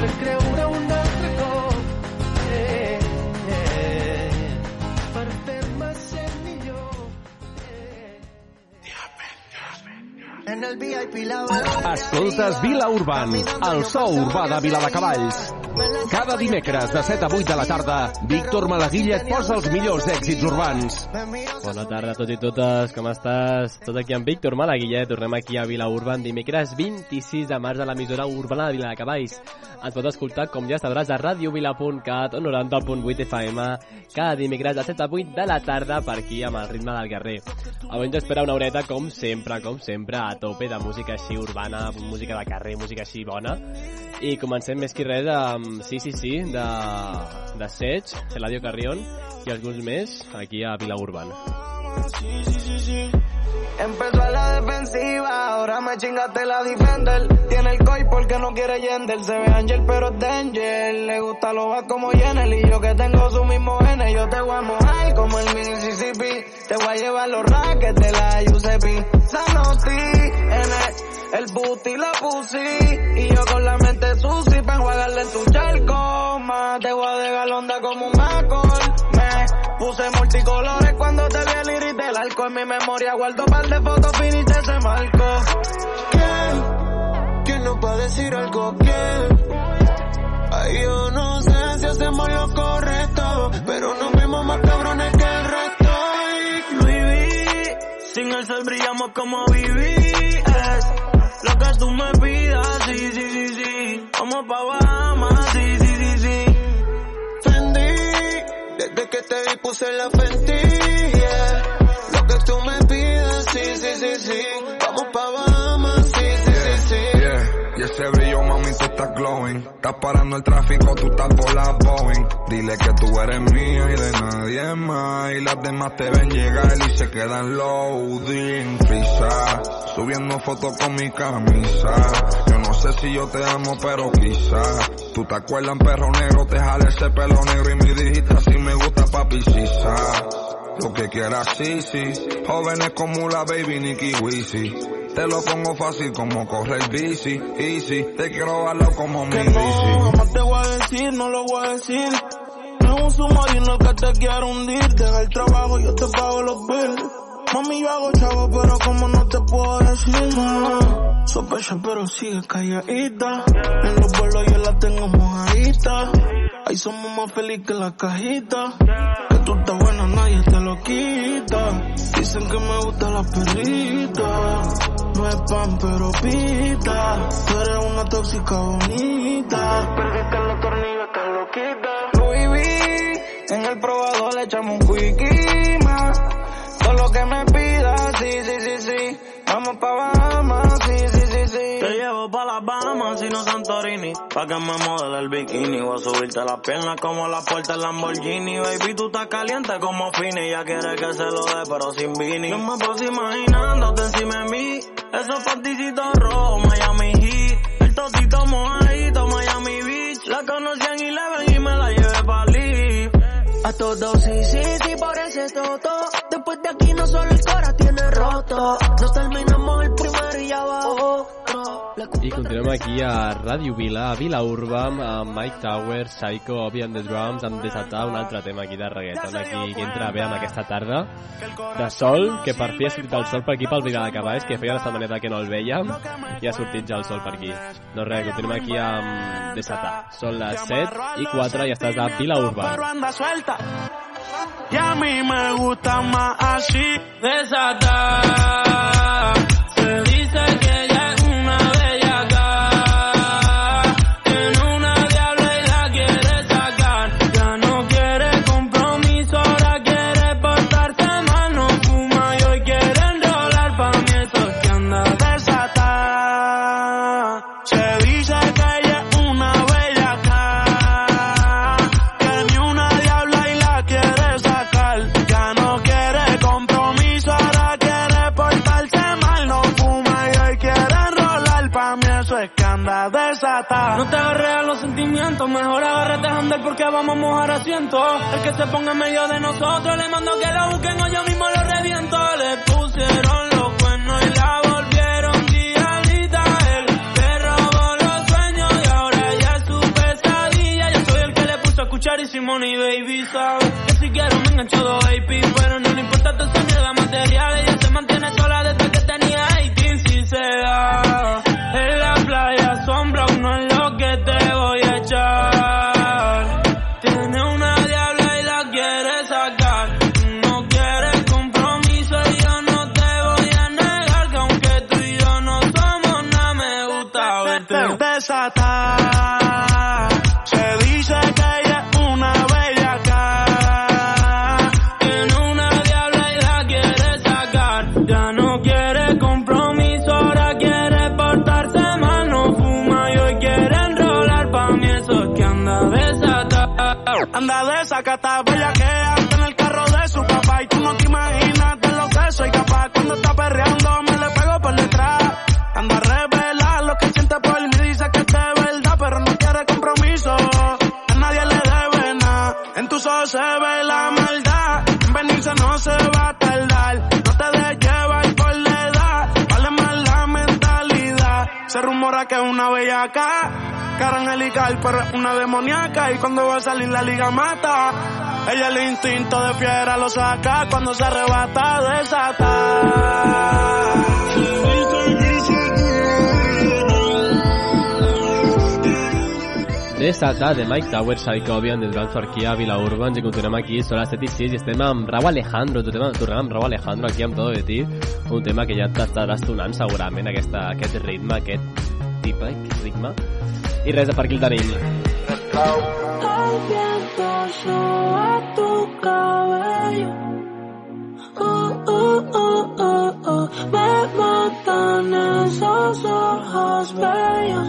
per creure un altre cop, per fer-me ser millor. En el VIP la Escoltes Vila Urban, el so urbà de Viladecavalls. Cada dimecres de 7 a 8 de la tarda, Víctor Malaguilla et posa els millors èxits urbans. Bona tarda a tots i totes, com estàs? Tot aquí amb Víctor Malaguilla, tornem aquí a Vila Urban, dimecres 26 de març a l'emissora urbana de Viladecavalls. Ens pot escoltar, com ja sabràs, a radiovila.cat o 90.8 FM, cada dimecres de 7 a 8 de la tarda per aquí amb el ritme del guerrer. Avui ens espera una horeta, com sempre, a tope de música així urbana, música de carrer, música així bona. I comencem més que res amb Sí, de Sech, Eladio Carrión i alguns més aquí a Vila Urban. Sí. Empezó a la defensiva, ahora me chingaste la defender. Tiene el coi porque no quiere Yendel. Se ve Angel pero es Danger. Le gusta lo va como Yenel. Y yo que tengo su mismo N. Yo te voy a mojar como el Mississippi. Te voy a llevar los rackets de la UCP. Sanotti, el booty la pussy. Y yo con la mente sucia pa' enjuagarle en tu charco. Más te voy a dejar onda como un Macol. Me puse multicolores cuando te vi el iris del arco. En mi memoria guardo par de fotos finis de ese marco. ¿Quién nos va a decir algo? ¿Quién? Ay, yo no sé si hacemos lo correcto, pero nos vimos más cabrones que el resto. Louis V, sin el sol brillamos como BBS. Lo que tú me pidas, sí. Vamos pa' Bahamas, sí. Fendi, desde que te vi puse la Fenty, yeah. Lo que tú me pidas, sí. Vamos pa' Bahamas, sí. Yeah. Y ese brillo, mami, tú estás glowing. Estás parando el tráfico, tú estás por la Boeing. Dile que tú eres mía y de nadie más. Y las demás te ven llegar y se quedan loading. Frisa, subiendo fotos con mi camisa. Yo no sé si yo te amo, pero quizá. Tú te acuerdas en Perro Negro, te jale ese pelo negro. Y me dijiste así me gusta, papi, sisa. Lo que quieras, sí. Jóvenes como la baby Nicki Wizzy. Te lo pongo fácil como correr bici, easy. Te quiero darlo como mi bici. No, jamás te voy a decir, no lo voy a decir. No es un submarino que te quiero hundir. Deja el trabajo, yo te pago los bills. Mami, yo hago chavo, pero como no te puedo decir, no. Sospecha, pero sigue calladita. En los vuelos yo la tengo mojadita. Ahí somos más felices que la cajita. Que tú estás buena, nadie te lo quita. Dicen que me gusta la perrita. No es pan, pero pita. Tú eres una tóxica bonita. Perdiste los tornillos, estás loquita. Louis V, en el probador le echamos un quickie más. Todo lo que me pidas, sí. Vamos pa' Bahamas, sí. Te llevo pa' las Bahamas y no Santorini. Pa' que me modele el bikini. Voy a subirte las piernas como la puerta del Lamborghini. Baby, tú estás caliente como Fini. Ya quieres que se lo dé, pero sin Vini. Yo me paso imaginándote encima de mí. Esos paticitos rojos, Miami Heat. El totito mojadito, Miami Beach. La conocí en Eleven y me la llevé pa' Lee. A todos sí, por ese toto. Después de aquí no solo el cora tiene roto. Nos terminamos el primero y ya va otro. I continuem aquí a Ràdio Vila, a Vila Urban, amb Mike Towers, Psycho, Obi and the Drums, amb Desatar, un altre tema aquí de reggaeton, aquí que entra bé amb aquesta tarda de sol, que per fi ha sortit el sol per aquí pel Viladecavalls, que feia la setmaneta que no el vèiem, i ha sortit ja el sol per aquí. No res, continuem aquí amb Desatar. Són les 7:04 i estàs a Vila Urban. Y a mí me gusta más así, desatar. Se dice que ella es una bellaca, tiene una diabla y la quiere sacar. Ya no quiere compromiso, ahora quiere portarse mal. No fuma y hoy quiere enrolar, pa' mí eso es que anda desatar. Se dice que ella es una bellaca, tiene una diabla y la quiere sacar. Ya no quiere compromiso, ahora quiere portarse mal. No fuma y hoy quiere enrolar, pa' mí eso es que anda desatar. No te agarres a los sentimientos, mejor agárrate a andar porque vamos a mojar asientos. El que se ponga en medio de nosotros, le mando que lo busquen o yo mismo lo reviento. Le pusieron los cuernos y la volvieron diablita. Él le robó los sueños y ahora ella es su Easy money, baby, sabes que si quiero me engancho 2 AP, pero no le importa todo esa mierda material. Ella se mantiene sola desde que tenía 18. Si se da en la playa, sombra, no es lo que te voy a echar. Tiene una diabla y la quiere sacar. No quiere compromiso y yo no te voy a negar que aunque tú y yo no somos nada, me gusta verte desatar. Se dice que ella es una bellaca. Tiene una diabla y la quiere sacar. Ya no quiere compromiso, ahora quiere portarse mal. No fuma y hoy quiere enrolar. Pa' mí eso es que anda desatar. Anda desacatada, bellaquea en el carro de su papá. Y tú no te imaginas de lo que soy capaz. Cuando está perreando me le pego por detrás. Anda a revelar lo que siente por mí. Dice que es de verdad, pero no quiere compromiso. A nadie le debe nada. En tus ojos se ve la maldad. En venirse no se va a tardar. No te dejes llevar por la edad. Vale más la mentalidad. Se rumora que es una bellaca. Cara angelical, pero es una demoníaca. Y cuando va a salir la liga mata. Ella el instinto de fiera lo saca. Cuando se arrebata desata. Desata de Mike Towers, Psychobian, de Transfer aquí a Vila Urban. I continuem aquí, són les 7:06 i estem amb Rauw Alejandro. Tornem amb Rauw Alejandro aquí amb Todo de Ti, un tema que ja t'estaràs tonant segurament, aquest ritme, aquest ritme. I res, per aquí el tenim. El viento soba tu cabello. Me matan esos ojos bellos.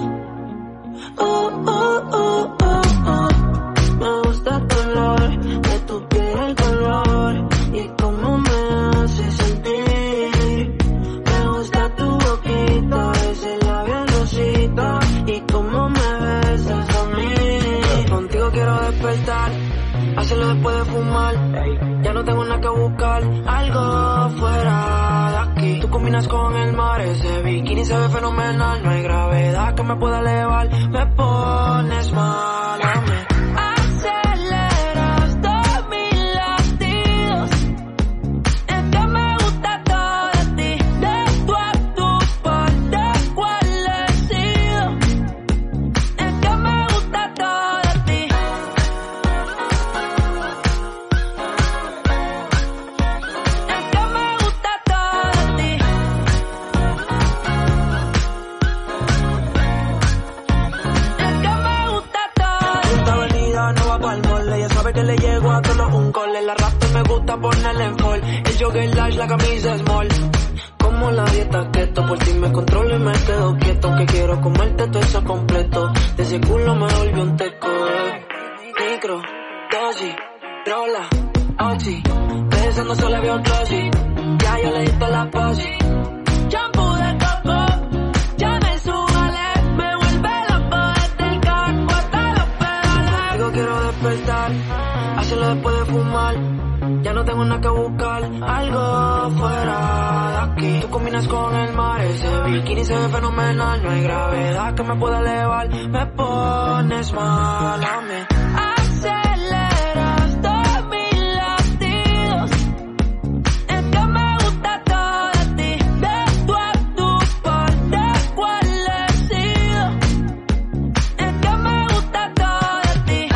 Me gusta el color de tu piel, el color y cómo me hace sentir. Me gusta tu boquita, ese labial rosita y cómo me besas a mí. Contigo quiero despertar, hacerlo después de fumar. Ya no tengo nada que buscar, algo fuera de aquí. Tú combinas con el mar, ese bikini se ve fenomenal. No hay gravedad que me pueda elevar, me pones mal a mí. Aceleras todos mis latidos, es que me gusta todo de ti. De tú a tu parte, ¿cuál he sido? Es que me gusta todo de ti. Que le llego a solo un call. El arrastre me gusta ponerle en fall. El jogger large, la camisa small. Como la dieta keto, por ti me controlo y me quedo quieto. Que quiero comerte todo eso completo. De ese culo me volvió un teco. Micro, dosis, rola, oxi. Besando solo veo glossy. Ya yo le di toda la posi. Shampoo de coco, ya me subale. Me vuelve loco desde el carro hasta los pedales. Digo quiero despertar, hacerlo después de fumar. Ya no tengo nada que buscar, algo fuera de aquí. Tú combinas con el mar, ese bikini se ve fenomenal. No hay gravedad que me pueda elevar, me pones mal a mí. Aceleras todos mis latidos, es que me gusta todo de ti. De tú a tu parte, ¿cuál he sido? Es que me gusta todo de ti.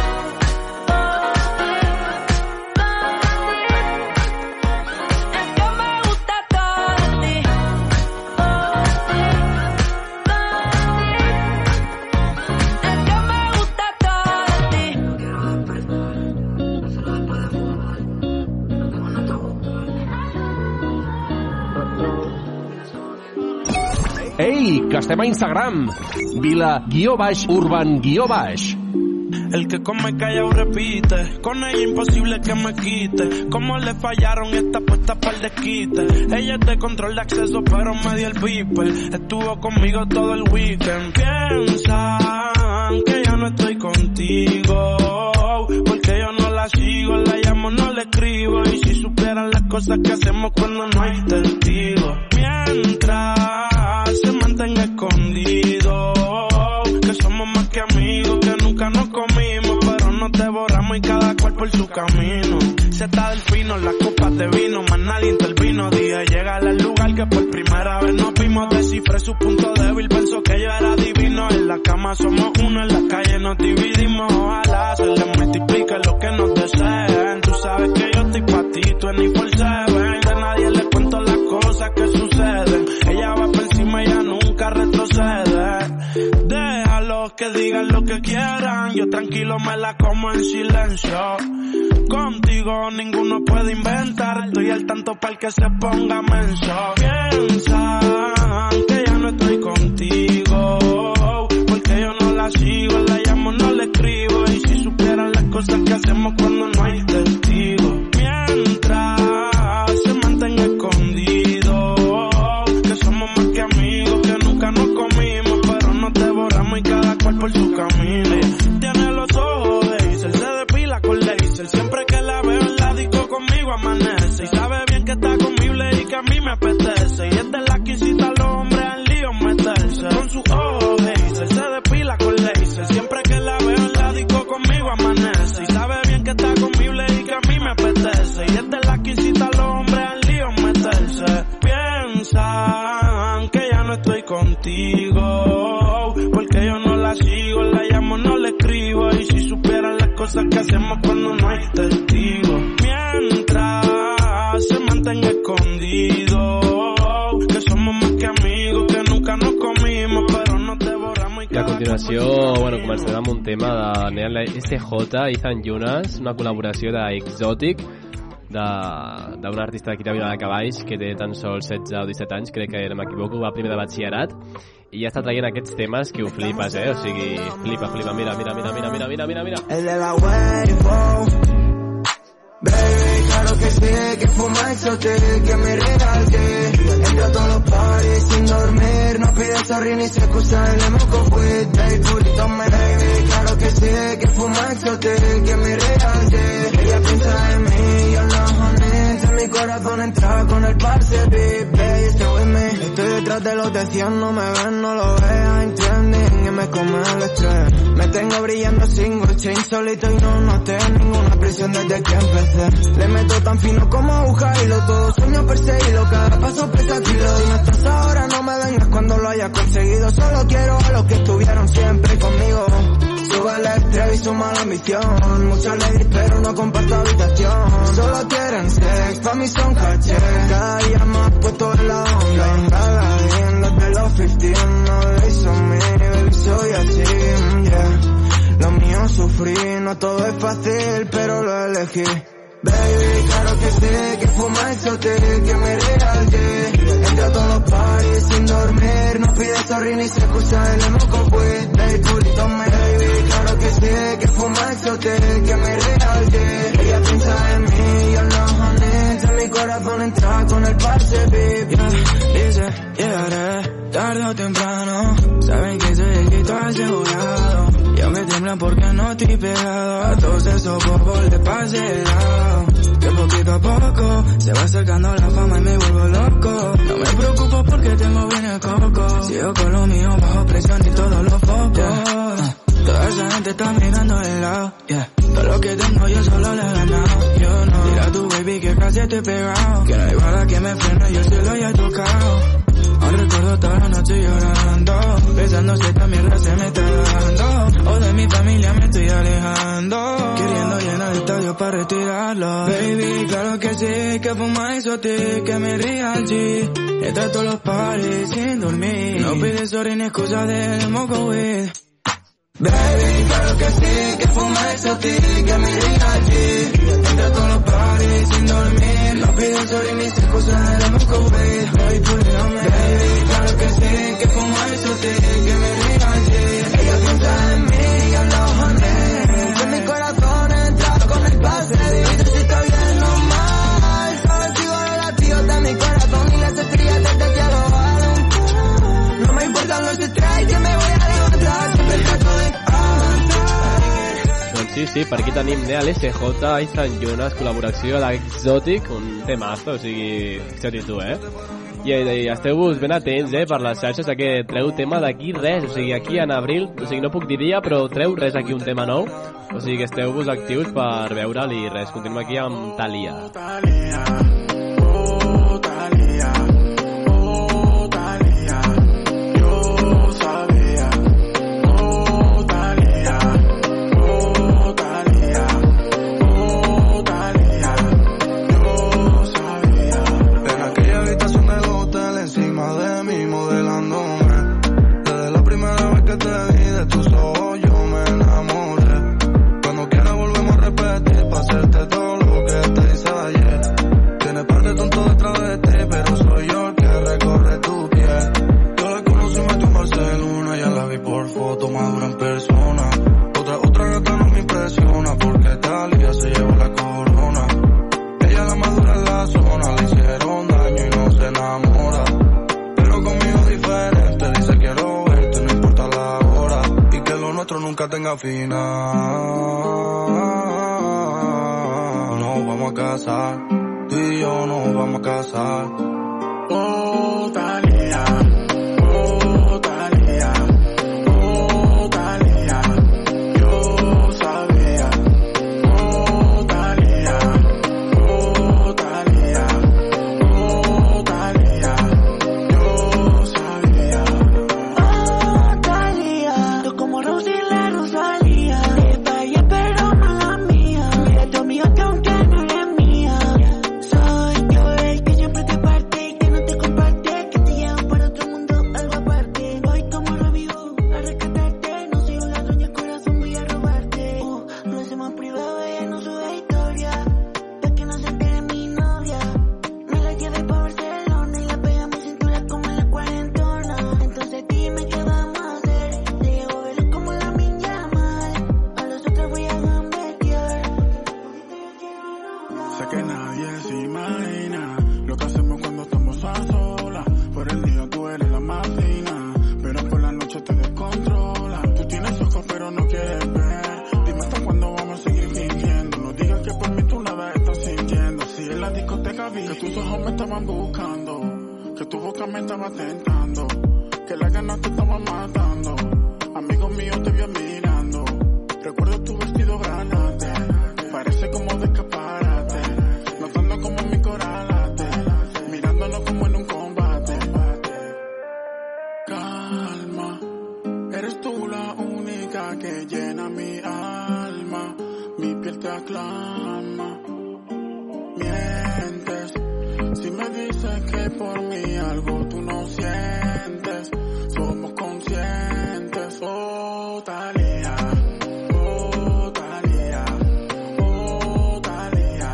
Ei, que estem a Instagram. Vila_urban_. El que come callao repite, con ella imposible que me quite. Como le fallaron y está puesta para el desquite. Ella es de control de acceso pero me dio el beeper. Estuvo conmigo todo el weekend. Piensan que ya no estoy contigo, porque yo no la sigo, la llamo, no le escribo. Y si supieran las cosas que hacemos cuando no hay testigos. Mientras se mantenga escondido, que somos más que amigos, que nunca nos comimos, pero nos devoramos y cada por su camino. Se está del fino, las copas de vino, más nadie intervino. Dije llegar al lugar que por primera vez nos vimos. Descifré su punto débil, pensó que yo era divino. En la cama somos uno, en la calle nos dividimos. Ojalá se les multiplique lo que nos deseen. Tú sabes que yo estoy pa' ti, 24/7. De nadie le cuento las cosas que suceden. Ella va por encima, ella nunca retrocede. Déjalos que digan lo que quieran, yo tranquilo me la como en silencio. Contigo ninguno puede inventar, estoy al tanto para el que se ponga menso. Piensan que ya no estoy contigo, porque yo no la sigo, la llamo, no la escribo. Y si supieran las cosas que hacemos cuando no hay testigos. Mientras se mantenga escondido, que somos más que amigos, que nunca nos comimos, pero nos devoramos y cada cual por su camino. Tiene los ojos de Hazel, se depila con laser. Siempre que la veo en la disco conmigo amanece. Y sabe bien que está conmigo y que a mí me apetece. Y es de la que incita a los hombres al lío meterse. Con sus ojos de Hazel, se depila con laser. Siempre que la veo en la disco conmigo amanece. Y sabe bien que está conmigo y que a mí me apetece. Y es de la que incita a los hombres al lío meterse. Piensan que ya no estoy contigo, porque yo no la sigo, la llamo, no la escribo. Y si supieran las cosas que hacemos cuando no hay testigos. Mientras se mantenga escondido, que somos más que amigos, que nunca nos comimos, pero nos devoramos. I a continuació, bueno, començarem amb un tema de Neal SJ, Ethan Jonas, una col·laboració d'Exotic, d'un artista d'aquí de Viladecavalls que té tan sols 16 o 17 anys, crec que no m'equivoco, va primer de batxillerat i ja està traient aquests temes que ho flipes, o sigui, flipa, mira. El de la Wave, baby, claro que sí, que fuma Exotic, que me regalte. Entra a todos los parties sin dormir, no pide sorry ni se excusa en el moco with, baby, purito me baby, claro que sí, que fuma Exotic, que me regalte. Ella piensa en mí, yo no honest, en mi corazón entra con el parse, baby, stay with me. Estoy detrás de los de 100, no me ven, no lo vean, trending, y me come el estrés. Me tengo brillando single chain solito y no noté ninguna presión desde que empecé. Le meto tan fino como aguja hilo, todo sueño perseguido, cada paso pesa kilos. Y no estás ahora, no me vengas cuando lo haya conseguido. Solo quiero a los que estuvieron siempre conmigo. Sube el estrés y suma la ambición. Muchas ladies pero no comparto habitación. Solo quieren sex, pa' mí son caché. Cada día más puesto en la onda. Galadín desde los 15, no le hizo mí, baby, soy así, yeah. Lo mío sufrí, no todo es fácil, pero lo elegí. Baby, claro que sí, que fuma Exotic, que me regalte. Entra a todos los parties sin dormir, no pide sorry ni se excusa en el moco with, baby, purito me baby, claro que sí, que fuma Exotic, que me regalte. Ella piensa en mí, yo no honest, en mi corazón entra con el parche, baby. Dice, llegaré tarde o temprano, saben que soy el grito asegurado. Y aunque tiemblan porque no estoy pegado, a todos esos bobos le pasé el lado. Que poquito a poco se va acercando la fama y me vuelvo loco. No me preocupo porque tengo bien el coco. Sigo con lo mío bajo presión y todos los focos. Toda esa gente está mirando de lado, yeah. Todo lo que tengo yo solo le he ganado. Yo no, dile a tu baby que casi estoy pegado. Que no hay bala que me frene, yo se lo haya tocado. Aún recuerdo toda la noche llorando, pensando si esta mierda se me está dando. O de mi familia me estoy alejando, queriendo llenar el estadio para retirarlo. Baby, claro que sí, que fuma Exotic, que me ría al G. Entra a todos los parties sin dormir, no pide sorry ni excusa del moco with. Baby, claro que sí, que fuma Exotic, que me ría al G. Entra a todos los parties sin dormir, no pide sorry ni se excusa del moco with, baby, purito me baby, claro que sí, que fuma Exotic, que me ría al G. Ella piensa en mí, yo no honest, en mi corazón entra con el pase. Dice si estoy bien o mal, sabes sigo los latidos de mi corazón y las estrellas desde que lo valen. No me importan los strikes, que me voy a levantar, siempre trato de Doncs sí, per aquí tenim Neal SJ, Ethan Jonas, col·laboració d'Exotic, un temazo, o sigui, fixa't tu, I I esteu-vos ben atents, per les xarxes, que treu tema d'aquí res, o sigui, aquí en abril, o sigui, no puc dir dia, però treu res aquí un tema nou, o sigui que esteu-vos actius per veure'l i res, continuem aquí amb Thalia. Tenga final, nos vamos a casar, tú y yo nos vamos a casar. Oh, Thalia, oh, Thalia, oh, Thalia, yo sabía. Oh, Thalia, oh, Thalia, oh, Thalia, yo sabía. Oh, Thalia, tú como Rosy Rosalía, te fallé pero mala mía. Mira tu amiga que aunque no eres mía, soy yo el que siempre te parte y que no te comparte, que te lleva para otro mundo, algo aparte. Voy como revivo a rescatarte, no soy un ladrón y el corazón voy a robarte. Lo hacemos privado, ella no sube historia, pa' que no se entere mi novia. Me la llevé pa' Barcelona y la pegué a mi cintura como en la cuarentona. Entonces dime qué vamos a hacer, te llevo a ver como la sé que nadie se imagina lo que hacemos cuando estamos a solas. Por el día tú eres la más fina, pero por la noche te descontrola. Tú tienes ojos pero no quieres ver. Dime hasta cuándo vamos a seguir fingiendo. No digas que por mí tú nada estás sintiendo. Si en la discoteca vi que tus ojos me estaban buscando, que tu boca me estaba tentando, que las ganas te estaban matando. Amigos míos te vi mirando. Recuerdo tu vestido granate, parece como de escaparate, notando como mi corazón late, mirándonos como en un combate. Calma, eres tú la única que llena mi alma, mi piel te aclama. Mientes si me dices que por mí algo tú no sientes, somos conscientes. Oh, Thalia, oh, Thalia, oh, Thalia,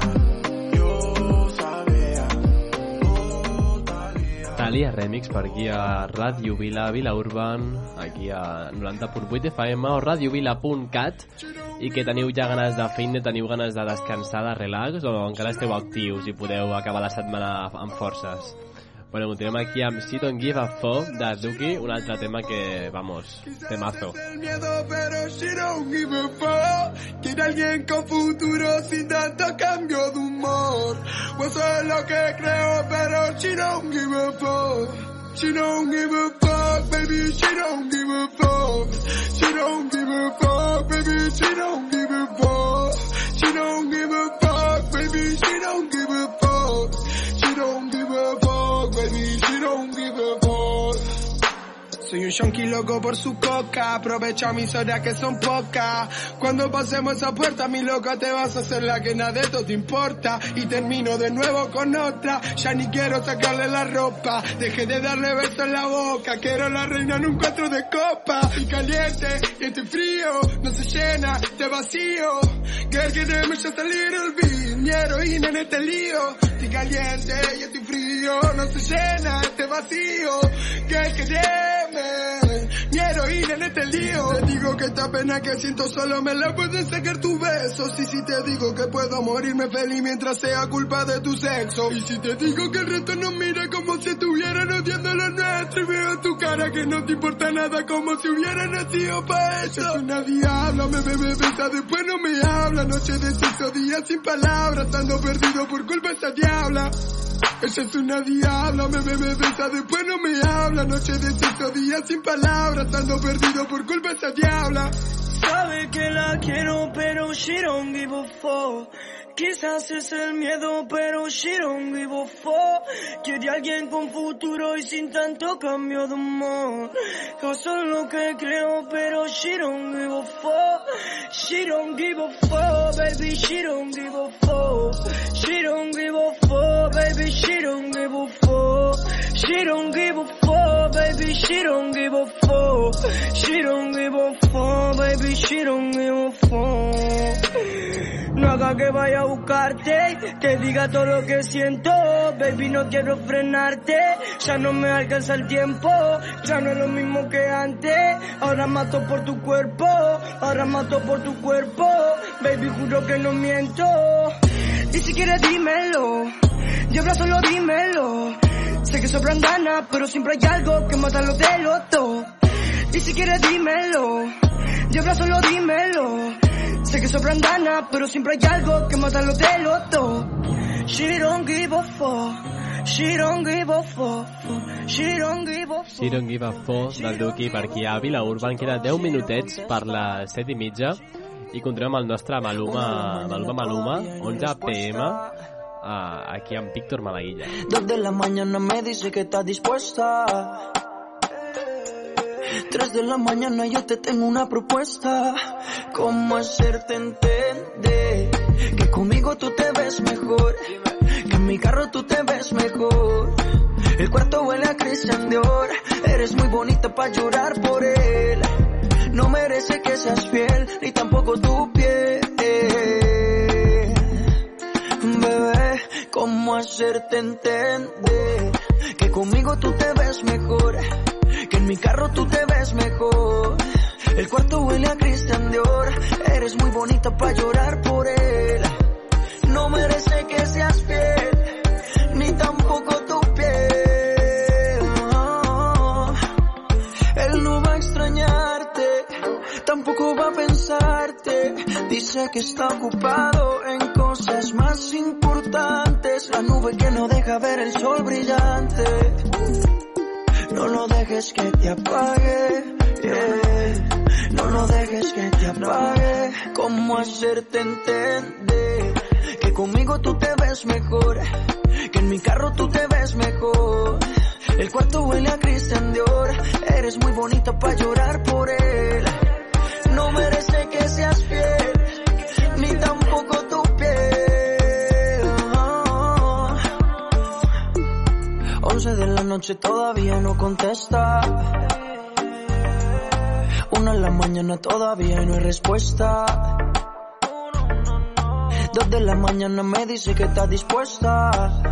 yo sabía. Oh, Thalia. Thalia Remix per aquí a Ràdio Vila, Vila Urban, aquí a 90.8 FM o radiovila.cat, i que teniu ja ganes de feina, teniu ganes de descansar, de relax, o encara esteu actius i podeu acabar la setmana amb forces? Bueno, continuem aquí amb She Don't Give a Fuck de Duki, un altre tema que, vamos, temazo. El miedo, pero she don't give a fuck. Quiere alguien con futuro sin tanto cambio de humor. Pues eso es lo que creo, pero she don't give a fuck. She don't give a fuck, baby, she don't give a fuck. She don't give a fuck, baby, she don't give a fuck. She don't give a fuck, baby, she don't give a fuck. She don't give a fuck, baby, she don't give a fuck. Soy un yonki loco por su coca, aprovecha mis horas que son pocas. Cuando pasemos esa puerta, mi loca, te vas a hacer la que nada de esto te importa. Y termino de nuevo con otra, ya ni quiero sacarle la ropa. Dejé de darle besos en la boca, quiero la reina en un 4 de copa. Y caliente, y estoy frío, no se llena, te vacío. Girl, queremos just a little bit, mi heroína en este lío. Estoy caliente, y estoy frío, no se llena, este vacío. Girl, queremos mi heroína en este lío. Te digo que esta pena que siento solo me la pueden sacar tus besos. Y si te digo que puedo morirme feliz mientras sea culpa de tu sexo. Y si te digo que el resto nos mira como si estuvieran odiando lo nuestro. Y veo tu cara que no te importa nada, como si hubiera nacido pa' eso. Es una diabla, me bebe, besa, después no me habla. Noche de sexo, días sin palabras, ando perdido por culpa de esa diabla. Ella es una diabla, me besa, después no me habla. Noche de sexto, día sin palabras, ando perdido por culpa de esa diabla. Sabe que la quiero, pero she don't give a fuck. Quizás es el miedo, pero she don't give a fuck. Quiere alguien con futuro y sin tanto cambio de humor. Yo soy lo que creo, pero she don't give a fuck. She don't give a fuck, baby, she don't give a fuck. She don't give a fuck, baby, she don't give a fuck. She don't give a fuck, baby, she don't give a fuck. She don't give a fuck, baby, she don't give a fuck. No haga que vaya a buscarte, que diga todo lo que siento. Baby, no quiero frenarte, ya no me alcanza el tiempo. Ya no es lo mismo que antes. Ahora mato por tu cuerpo, ahora mato por tu cuerpo. Baby, juro que no miento. Y si quieres dímelo, diabla solo dímelo. Sé que sobran ganas, pero siempre hay algo que mata los de los dos. Y si quieres dímelo, diabla solo dímelo. Sé que sobran ganas, pero siempre hay algo que mata los de los dos. She don't give a fuck. She don't give a fuck. She don't give a fuck. She don't give a fuck del Duki per aquí a Vila Urban. Queda 10 minutets per les 7:30 i continuem amb el nostre Maluma, 11 PM, aquí amb Víctor Malaguilla. 2 de la mañana me dice que está dispuesta. 3 de la mañana yo te tengo una propuesta. ¿Cómo hacerte entender que conmigo tú te ves mejor? Que en mi carro tú te ves mejor. El cuarto huele a Christian Dior. Eres muy bonita pa' llorar por él. No merece que seas fiel, ni tampoco tu piel. Bebé, ¿cómo hacerte entender que conmigo tú te ves mejor? Que en mi carro tú te ves mejor. El cuarto huele a Christian Dior. Eres muy bonita pa' llorar por él. No merece que seas fiel, ni tampoco tu piel. Él no va a extrañarte, tampoco va a pensarte. Dice que está ocupado en cosas más importantes. La nube que no deja ver el sol brillante. No lo dejes que te apague, yeah. No lo dejes que te apague. ¿Cómo hacerte entender que conmigo tú te ves mejor? Que en mi carro tú te ves mejor. El cuarto huele a Christian Dior. Eres muy bonita pa' llorar por él. No merece que seas fiel, ni tampoco tu piel. 11 de la noche todavía no contesta. 1 de la mañana todavía no hay respuesta. 2 de la mañana me dice que está dispuesta.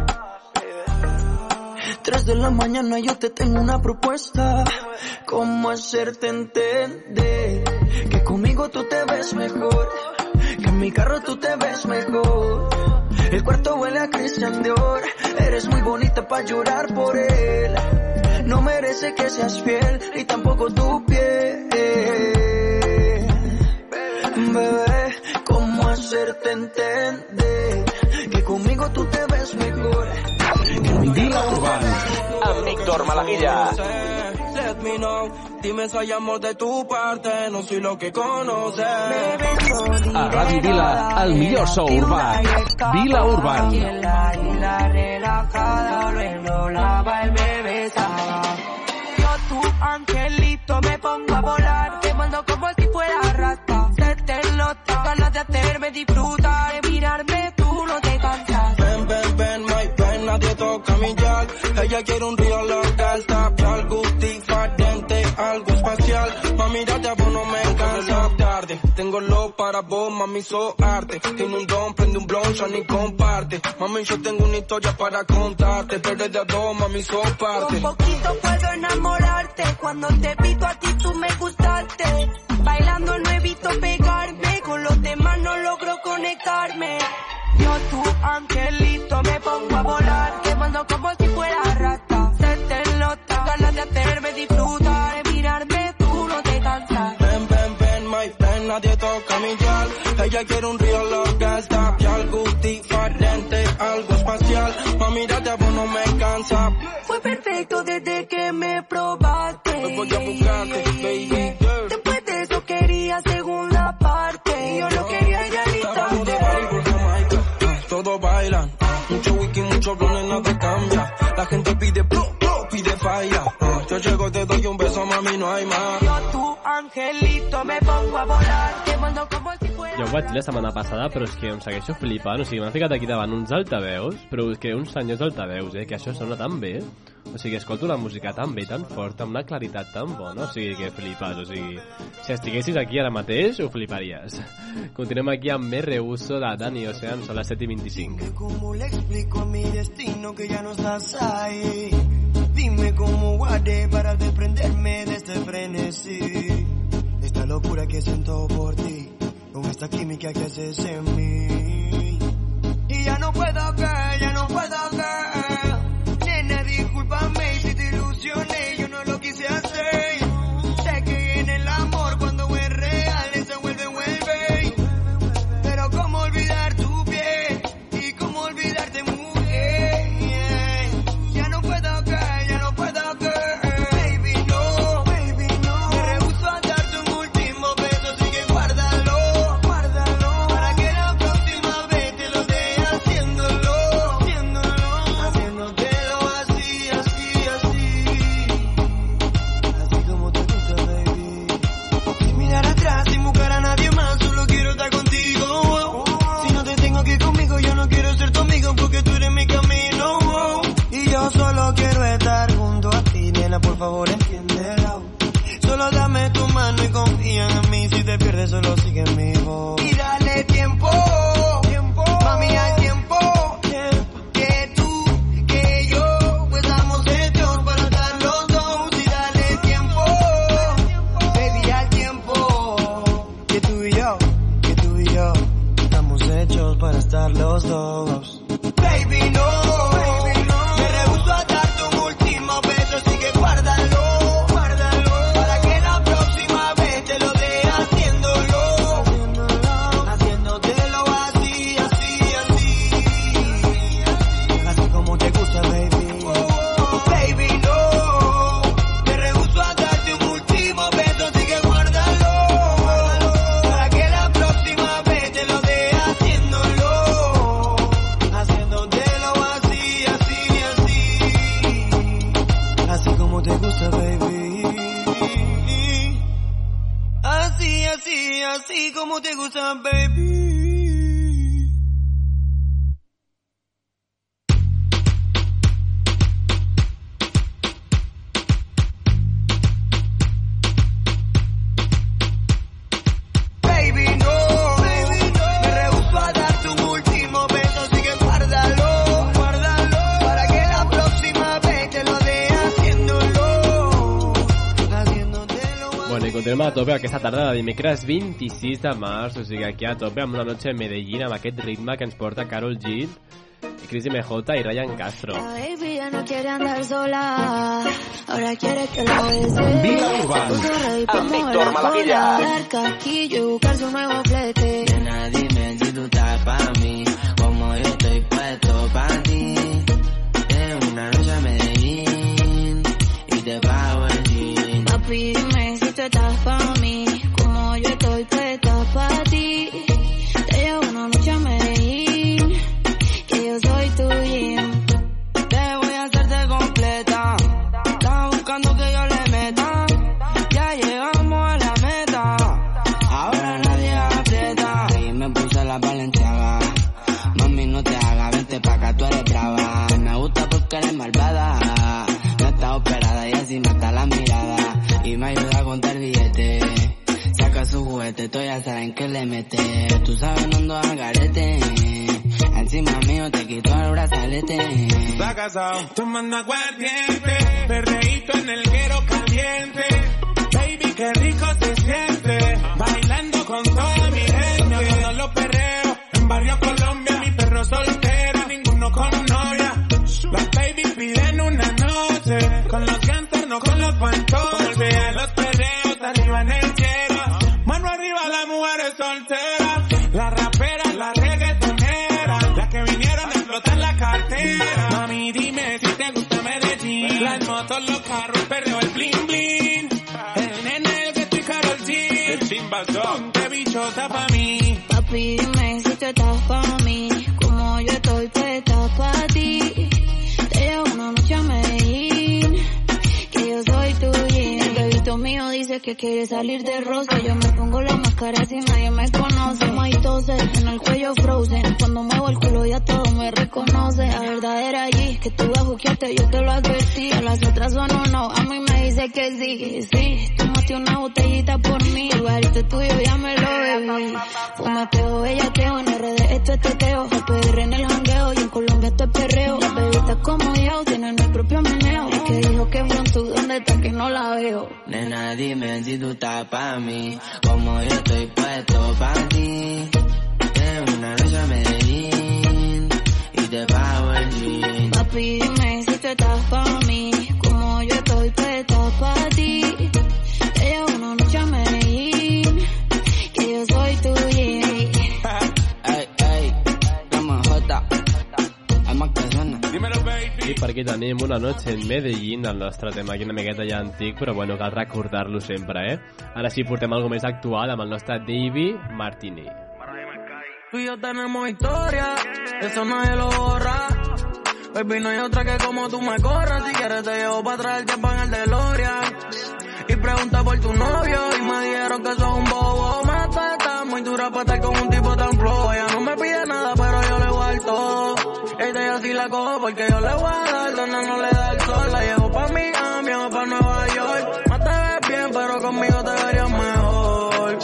3 de la mañana yo te tengo una propuesta. ¿Cómo hacerte entender que conmigo tú te ves mejor? Que en mi carro tú te ves mejor. El cuarto huele a Christian Dior. Eres muy bonita pa' llorar por él. No merece que seas fiel, ni tampoco tu piel. Bebé, ¿cómo hacerte entender que conmigo tú te ves mejor? Vila Urban, amb Víctor Malaguilla. Let me know, dime si hay amor de tu parte, no soy lo que conoces. A Ràdio Vila, el millor so urbà. Vila Urban. La relajada, renolaba y me besaba. Yo tu angelito me pongo a volar, te mando como si fuera rata. Se te nota, ganas de hacerme disfrutar, de mirarme tú no te cansas. Ven, ven, ven, my pen, nadie toca mi yal. Ella quiere un real local, tap, algo diferente, algo espacial. Mami, mirarte a vos no me cansa tarde. Tengo lo para vos, mami, so arte. Tiene un don, prende un blon, ya ni comparte. Mami, yo tengo una historia para contarte, pero de a dos, mami, so parte. Un poquito puedo enamorarte, cuando te pito a ti tú me gustaste. Bailando no evito pegarme, con los demás no logro conectarme. Yo tu angelito me pongo a volar, te mando como si fuera rata. Se te nota, ganas de hacerme disfrutar, de mirarme tú no te cansas. Ven, ven, ven, my pen, nadie toca mi dial. Ella quiere un real love gangsta y algo diferente, algo espacial. Mami, date a vos no me cansa. Fue perfecto desde que me probaste. Me voy a buscarte, baby girl. Después de eso quería segunda parte. Y yo lo quería ya Vamos de party por Jamaica, todos bailan. Mucho whisky, mucho blonde, nada cambia. La gente pide pide falla. Yo llego, te doy un beso, mami, no hay más. Yo tu angelito me pongo a volar. Te mando como si fuera... Jo ho vaig dir la setmana passada, però és que em segueixo flipant. O sigui, m'han ficat aquí davant uns altaveus, però és que uns senyors altaveus, que això sona tan bé. O sigui, escolto la música tan bé, tan forta, amb una claritat tan bona. O sigui, que flipes. O sigui, si estiguessis aquí ara mateix, ho fliparies. Continuem aquí amb més reuso de Dani Ocean, són les 7:25. ¿Cómo le explico a mi destino que ya no estás ahí? Dime cómo guardé para desprenderme de este frenesí, de esta locura que siento por ti, con esta química que haces en mí. Y ya no puedo caer, nena, discúlpame si te ilusioné, yo no lo quise hacer. Sé que en el amor cuando es real eso vuelve, pero cómo olvidar tu piel y cómo olvidarte mujer. Ya no puedo caer, baby no, me rehuso a darte un último beso, así que guárdalo, para que la próxima vez te lo dé haciéndolo, haciéndotelo así, así como te gusta, baby. Sin mirar atrás, sin buscar a nadie más, solo quiero estar contigo. Si no te tengo aquí conmigo, yo no quiero ser tu amigo, porque tú eres mi camino. Y yo solo quiero estar junto a ti, nena, por favor entiéndelo. Solo dame tu mano y confía en mí, si te pierdes solo sigue mi voz. Y dale tiempo, mami, hay tiempo, que tú, que yo, pues estamos hechos para estar los dos. Y dale tiempo, baby, al tiempo, que tú y yo, estamos hechos para estar los dos. Baby, no, me rehuso a darte un último beso, así que guárdalo, para que la próxima vez te lo dé haciéndolo, haciéndotelo así, así como te gusta, baby. Baby, no, me rehuso a darte un último beso, así que guárdalo, para que la próxima vez te lo dé haciéndolo, haciéndotelo así, así como te gusta, baby. Así como te gusta, baby. Baby, no, me rehuso a darte un último beso, así que guárdalo, para que la próxima vez te lo dé haciéndolo. Bueno, i continuem a tope aquesta tarda de dimecres 26 de març, o sigui, aquí a tope amb una noche en Medellín, amb aquest ritme que ens porta Karol G, Cris MJ y Ryan Castro. La baby ya no quiere andar sola, ahora quiere que lo bese. Vila Urbana, amb Víctor Malaguilla. Dar casquillo y buscar su nuevo flete. Nena, dime si tú estás pa' mí, como yo estoy puesto pa' ti. De una noche a Medellín y te pago el jean. Papi, dime si tú estás pa' mí, como yo estoy puesta pa' ti. Te llevo una noche a Medellín, que yo soy tu gym. Te voy a hacerte completa, estás buscando que yo le meta. Ya llegamos a la meta, ahora nadie aprieta. Y me puse la Balenciaga, mami no te hagas, vente pa' acá, tú eres brava. Me gusta porque eres malvada, no está operada y así mata la mirada. Y me ayuda a contar billetes, saca su juguete, tú ya saben que le mete. Tú sabes no ando al garete, encima mío te quito el brazalete. Está casado, tomando aguardiente, perreíto en el guero caliente. Baby, qué rico se siente, bailando con toda mi gente. Todos los perreos, en Barrio Colombia, mi perro soltero, ninguno con novia. Las baby piden una noche, con los cántaros, no con los pantones. Como el los perreos, arriba en el cielo, mano arriba la mujer. soltera, la rapera, la reggaetonera, las que vinieron a explotar la cartera. Mami, dime si te gusta Medellín, las motos, los carros, el perreo, el bling bling. El nene, el que estoy Karol G, el chimbazón, de bichota pa' mí. Papi, dime si tú estás pa' mí, como yo estoy puesta pa' ti. Te llevo una noche a Medellín, que yo soy tu jean. El bebito mío dice que quiere salir de rosa. Yo me pongo la máscara si nadie me conoce. Maitose, en el cuello frozen. Cuando muevo el culo ya todo me reconoce. La verdad era allí, que tú la juqueaste, yo te lo advertí. A las otras son o no, a mí me dice que sí. Sí, tomaste una botellita por mí. El barito tuyo ya me lo bebí. Fumateo, bellaqueo, en RD esto es teteo. El PR en el jangueo y en Colombia esto es perreo. Las bebitas como yo tienen el propio meneo. El que dijo que pronto, ¿dónde está que no la veo? Nena, dime si tú estás pa' mí, como yo estoy puesto pa' ti. Tengo una noche a Medellín y te pago el jean. Papi, dime si tú estás pa' mí, como yo estoy puesta pa' ti. Te llevo una noche a Medellín, que yo soy tu jean. Ey, ey, llama J, hay más personas. Dímelo, baby. I per aquí tenim Una noche en Medellín, el nostre tema aquí una miqueta ja antic, però bueno, cal recordar-lo sempre, Ara sí, portem algo més actual amb el nostre Davey Martini. Tú y yo tenemos historia, eso nadie lo borra. Baby, no hay otra que como tú me corras. Si quieres te llevo para atrás el tiempo en el DeLorean. Y pregunta por tu novio y me dijeron que sos un bobo. Mata, está muy dura para estar con un tipo tan flojo. Ella no me pide nada, pero yo le voy a dar todo. Ella sí la cojo porque yo le voy a dar donde no le da el sol. La llevo pa' Miami o pa' Nueva York. Más te ves bien, pero conmigo te verías mejor.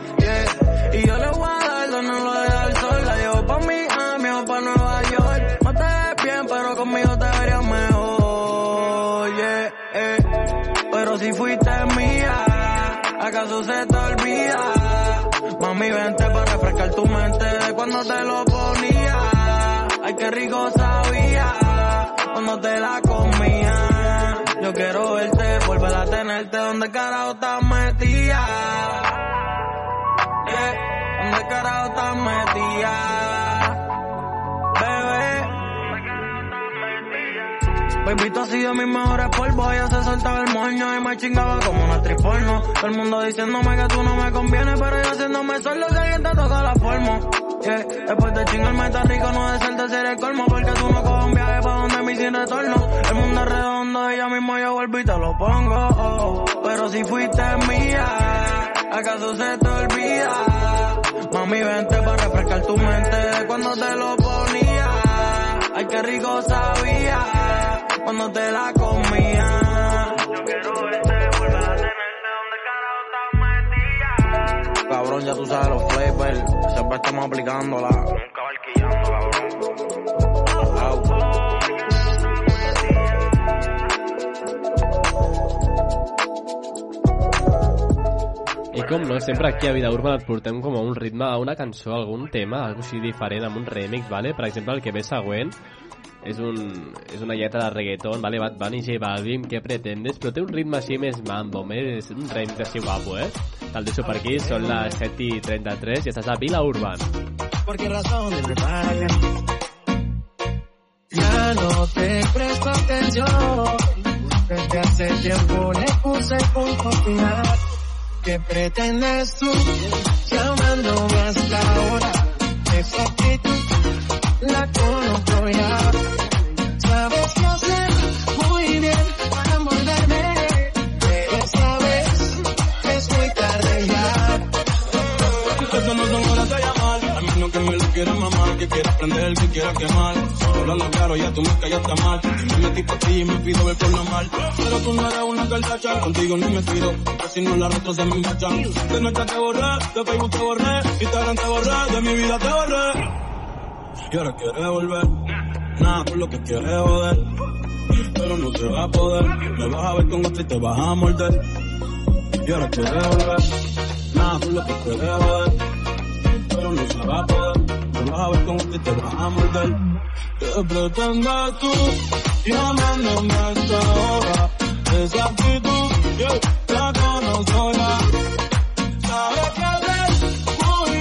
Yeah. Y yo le voy a dar donde no le da el sol. La llevo pa' Miami o pa' Nueva York. Más te ves bien, pero conmigo te verías mejor. Yeah. Pero si fuiste mía, ¿acaso se te olvida? Mami, vente para refrescar tu mente de cuando te lo ponía. Ay, qué rico sabía cuando te la comía. Yo quiero verte, volver a tenerte donde carajo estás metida. Yeah, donde carajo estás metida. Bebé, baby, tú has sido mis mejores polvos. Ella se soltaba el moño y me chingaba como una actriz porno. Todo el mundo diciéndome que tú no me convienes, pero yo haciéndome solo si alguien te toca la forma. Yeah. Después de chingarme está rico, no decirte ser el colmo, porque tú no coges un viaje pa' donde mi sin retorno. El mundo es redondo y ya mismo yo vuelvo y te lo pongo. Pero si fuiste mía, ¿acaso se te olvida? Mami, vente para refrescar tu mente de cuando te lo ponía. Ay, qué rico sabía cuando te la comía. Yo quiero verte, volver a tenerte donde carajo estás metida. Cabrón, ya tú sabes los flavors, siempre estamos aplicándola. Nunca barquillando, cabrón. I com no, sempre aquí a Vida Urbana et portem com a un ritme, a una cançó, algun tema, algo així diferent, amb un remix, ¿vale? Per exemple, el que ve següent és una lletra de reggaeton, ¿vale? Bad Bunny, J Balvin, ¿Qué pretendes? Però té un ritme així més mambo, més un remix així guapo, Te'l deixo per aquí, són les 7:33 i estàs a Vila Urbana. ¿Por qué razón te pagan? Ya no te presto atención. Desde hace tiempo le puse el punto final. ¿Qué pretendes tú llamándome hasta ahora? Esa actitud la conozco ya. Sabes qué hacer muy bien para morderme, pero sabes que es muy tarde ya. Eso no son horas de llamar, a menos que me lo quieras mamar, que quieras prender, que quieras quemar. Hablando claro, ya tú me callaste mal. Me metí por ti y me pido ver por lo mal. Pero tú no eres una cartacha, contigo ni me tiro, porque si no la retro se me machan. De noche te borré, de Facebook te borré, Instagram te borré, de mi vida te borré. Y ahora quieres volver, nada por lo que quieres joder, pero no se va a poder. Me vas a ver con otro y te vas a morder. Y ahora quieres volver, nada por lo que quieres joder, pero no se va a poder. Me vas a ver con otro y te vas a morder. ¿Qué pretendes tú llamándome a esta hora? Esa actitud, yo la conozco ya. Sabes que haces muy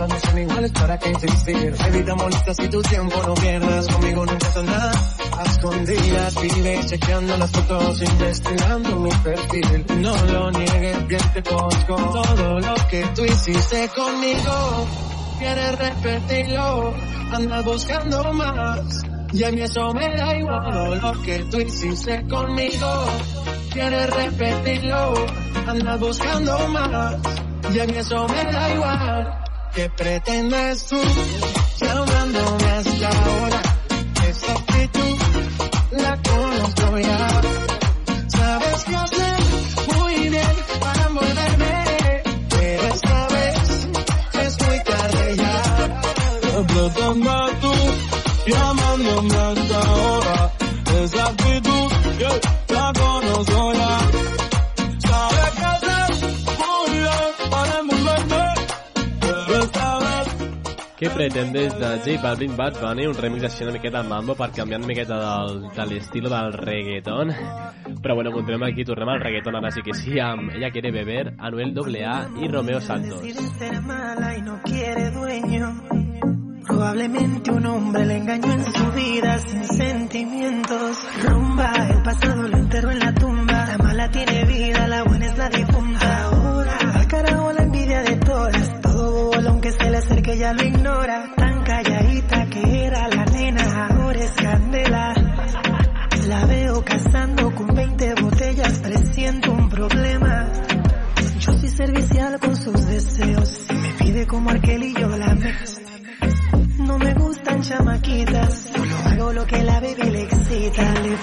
cosas no son iguales, ¿para qué insistir? Evita molestas y tu tiempo no pierdas, conmigo no pasa nada. A escondidas vive chequeando las fotos, investigando mi perfil. No lo niegues, bien te conozco. Todo lo que tú hiciste conmigo, quieres repetirlo, andas buscando más. Y a mí eso me da igual. Todo lo que tú hiciste conmigo, quieres repetirlo, andas buscando más. Y a mí eso me da igual. ¿Qué pretendes tú llamándome hasta ahora? Esa actitud la conozco ya. Sabes qué hacer muy bien para envolverme, pero esta vez es muy tarde ya. ¿Qué pretendes tú llamándome hasta ahora? Esa actitud la conozco ya. Sabes qué hacer muy bien para envolverme, pero esta vez. Què pretendes de J Balvin, Bad Bunny, un remix així una miqueta de mambo per canviar una miqueta de l'estil del reggaeton. Però bueno, continuem aquí, tornem al reggaeton ara sí que sí, amb Ella quiere beber, Anuel AA y Romeo Santos. Ser mala y no quiere dueño. Probablemente un hombre le engañó en su vida sin sentimientos. Rumba, el pasado lo enterró en la tumba. La mala tiene vida, la buena es la difunta. Ahora, al carajo la envidia de todas. Todo bolón que se le acerque ya lo ignora. Tan calladita que era la nena, ahora es candela. La veo cazando con 20 botellas, presiento un problema. Yo soy servicial con sus deseos. Si me pide como Arkel y yo la mezclo. No me gustan chamaquitas, solo hago lo que la baby le excita. Le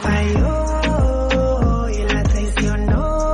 falló y la traicionó.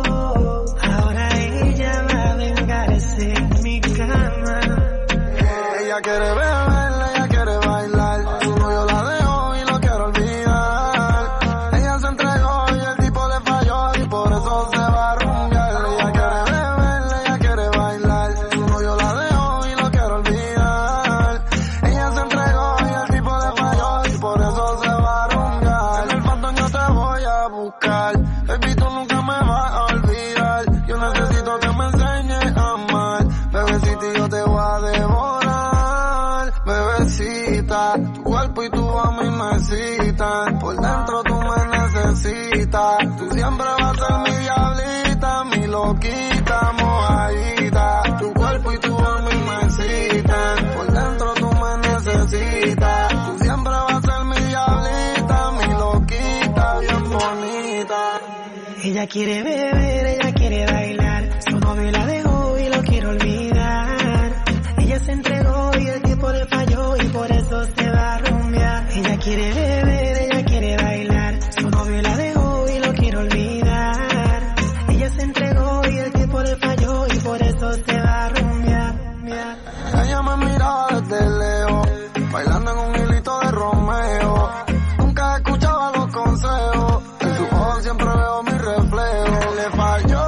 Ahora ella va a vengarse en mi cama. Ella quiere beber, ella quiere bailar. Su novio la dejó y lo quiero olvidar. Ella se entregó y el tipo le falló y por eso se va a rumbear. Ella quiere beber, ella quiere bailar. Su novio la dejó y lo quiero olvidar. Ella se entregó y el tipo le falló y por eso se va a rumbear. En el phantom yo te voy a buscar. Baby, tú nunca me vas a olvidar. Yo necesito que me enseñes a amar. Bebecita, yo te voy a devorar. Bebecita, tu cuerpo y tu a mí me citan. Por dentro tú me necesitas. Tú siempre vas a ser mi diablita, mi loquita, mojadita. Tu cuerpo y tu a mí me citan. Por dentro tú me necesitas. Tú siempre vas a ser mi diablita, mi loquita, bien bonita. Ella quiere beber, ella quiere bailar. Su novio la dejó y lo quiere olvidar. Ella se entregó y el tipo le falló y por eso se va a rumbear. Ella quiere beber, ella quiere bailar. Su novio la dejó y lo quiere olvidar. Ella se entregó y el tipo le falló y por eso se va a rumbear. Ella me miraba desde lejos, bailando en un hilito de Romeo. Nunca escuchaba los consejos, en su ojos siempre veo mi reflejo. Le falló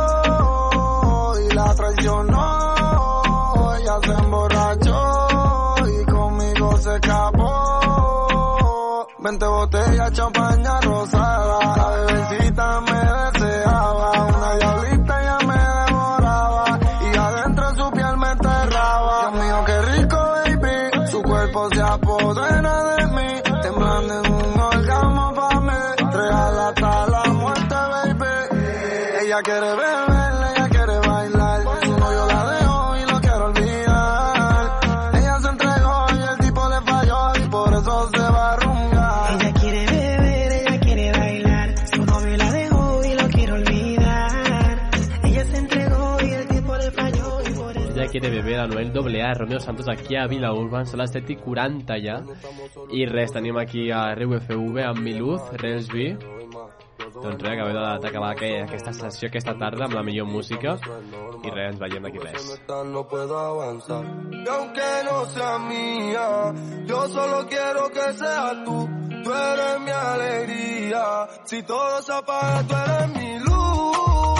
y la traicionó. Ella se emborrachó y conmigo se escapó. 20 botellas, champaña rosada. La bebecita me deseaba. Una diablita ya me devoraba. Y adentro en su piel me enterraba. Dios mío, qué rico, baby. Su cuerpo se apodera de mí. Temblando en un orgasmo pa' mí. Real hasta la muerte, baby. Ella quiere beber, ella quiere bailar. Su novio la dejó y lo quiere olvidar. Ella se entregó y el tipo le falló y por eso se va a rumbear. Ella quiere beber, ella quiere bailar. Su novio la dejó y lo quiere olvidar. Ella se entregó y el tipo le falló y por eso... Ella quiere beber, Anuel AA, Romeo Santos aquí a Vila Urban, són les 7:40 ja. I res, tenim aquí a RUFV amb Miluz, Relsby. Doncs res, acabem d'acabar aquesta sessió aquesta tarda amb la millor música. I res, ens veiem d'aquí res. No puedo avanzar. Y aunque no sea mía, yo solo quiero que seas tú. Tú eres mi alegría. Si todo se apaga, tú eres mi luz.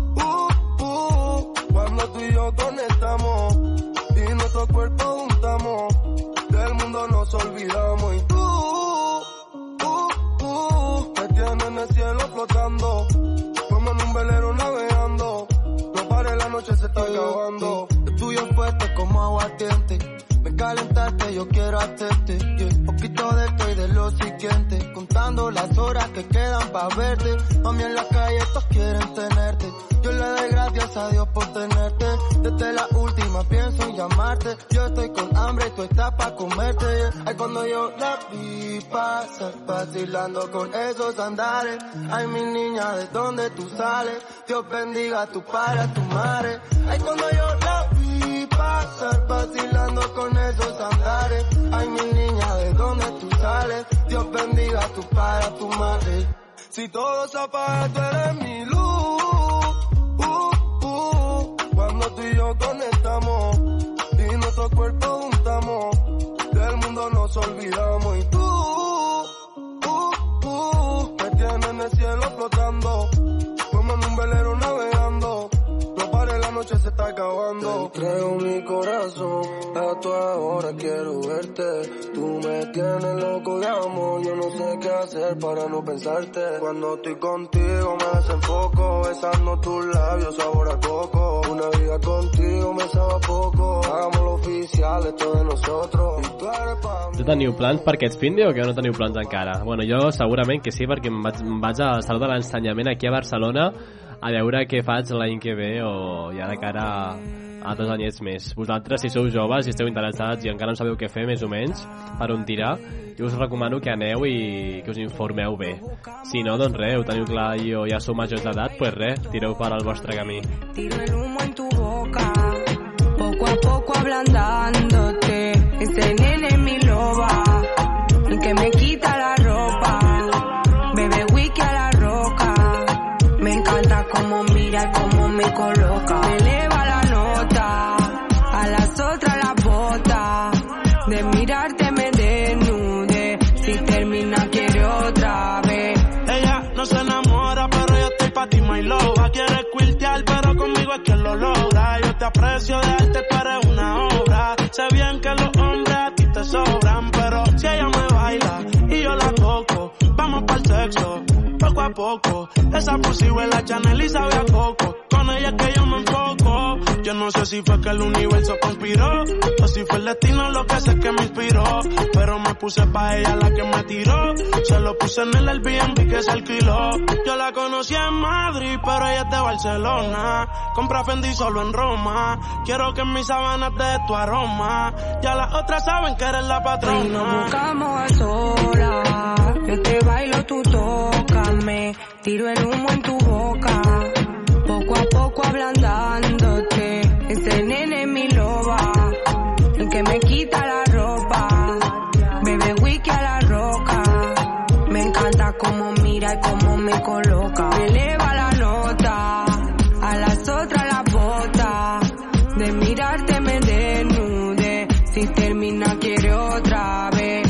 Cuando tú y yo conectamos y nuestros cuerpos juntamos, del mundo nos olvidamos. Y tú me tienes en el cielo flotando, como en un velero navegando. No pare, la noche se está acabando. El tuyo fuerte como aguardiente, lo siguiente, contando las horas que quedan pa' verte. Mami, en la calle todos quieren tenerte. Yo le doy gracias a Dios por tenerte. Desde la última pienso en llamarte. Yo estoy con hambre y tú estás pa' comerte. Ay, cuando yo la vi pasar, vacilando con esos andares. Ay, mi niña, ¿de dónde tú sales? Dios bendiga a tu padre, a tu madre. Ay, cuando yo la vi pasar, vacilando con esos andares. Ay, mi niña, ¿de dónde tú sales? Dios bendiga a tu padre, a tu madre. Si todo se apaga, tú eres mi luz. Cuando tú y yo conectamos y nuestros cuerpos juntamos, del mundo nos olvidamos. Y tú me tienes en el cielo flotando, como en un velero navegando. No pares, la noche se está acabando. Te entrego mi corazón, a tu hora quiero verte. Tú me tienes loco de amor, yo no sé qué hacer para no pensarte. Cuando estoy contigo me desenfoco, besando tus labios sabor a coco. Una vida contigo me sabe a poco, hagámoslo oficial, esto de nosotros. Y tú eres pa' mí. Tu teniu plans per aquest fin de o que no teniu plans encara? Bueno, jo segurament que sí, perquè em vaig a Saló de l'Ensenyament aquí a Barcelona a veure què faig l'any que ve o ja de cara a 2 anyets més. Vosaltres, si sou joves i esteu interessats i encara no sabeu què fer, més o menys, per on tirar, jo us recomano que aneu i que us informeu bé. Si no, doncs res, ho teniu clar i ja sou majors d'edat, pues res, tireu per al vostre camí. Tiro el humo en tu boca, poco a poco ablandándote. Ese nene es mi loba, el que me quita la ropa. Bebe whisky a la roca, me encanta cómo mira y cómo me coloca. Me eleva la nota, a las otras la bota. De mirarte me desnude, si termina quiere otra vez. Ella no se enamora, pero yo estoy pa' ti, my loba. Quiere quiltear, pero conmigo es quien lo logra. Yo te aprecio de arte, pero es una obra. Sé bien que los hombres a ti te sobran, pero si ella me baila y yo la toco, vamos pa'l sexo, poco a poco. Esa pussy huele a Chanel y sabe a coco. Con ella es que yo me enfoco. Yo no sé si fue que el universo conspiró o si fue el destino lo que sé que me inspiró, pero me puse pa' ella la que me tiró. Se lo puse en el Airbnb que se alquiló. Yo la conocí en Madrid, pero ella es de Barcelona. Compra Fendi solo en Roma. Quiero que en mis sábanas de tu aroma. Ya las otras saben que eres la patrona. Y nos buscamos a solas. Yo te bailo, tú tócame. Tiro el humo en tu boca, poco a poco ablandándote. Ese nene es mi loba, el que me quita la ropa. Bebe whisky a la roca, me encanta cómo mira y cómo me coloca. Me eleva la nota, a las otras la bota. De mirarte me desnude, si termina quiere otra vez.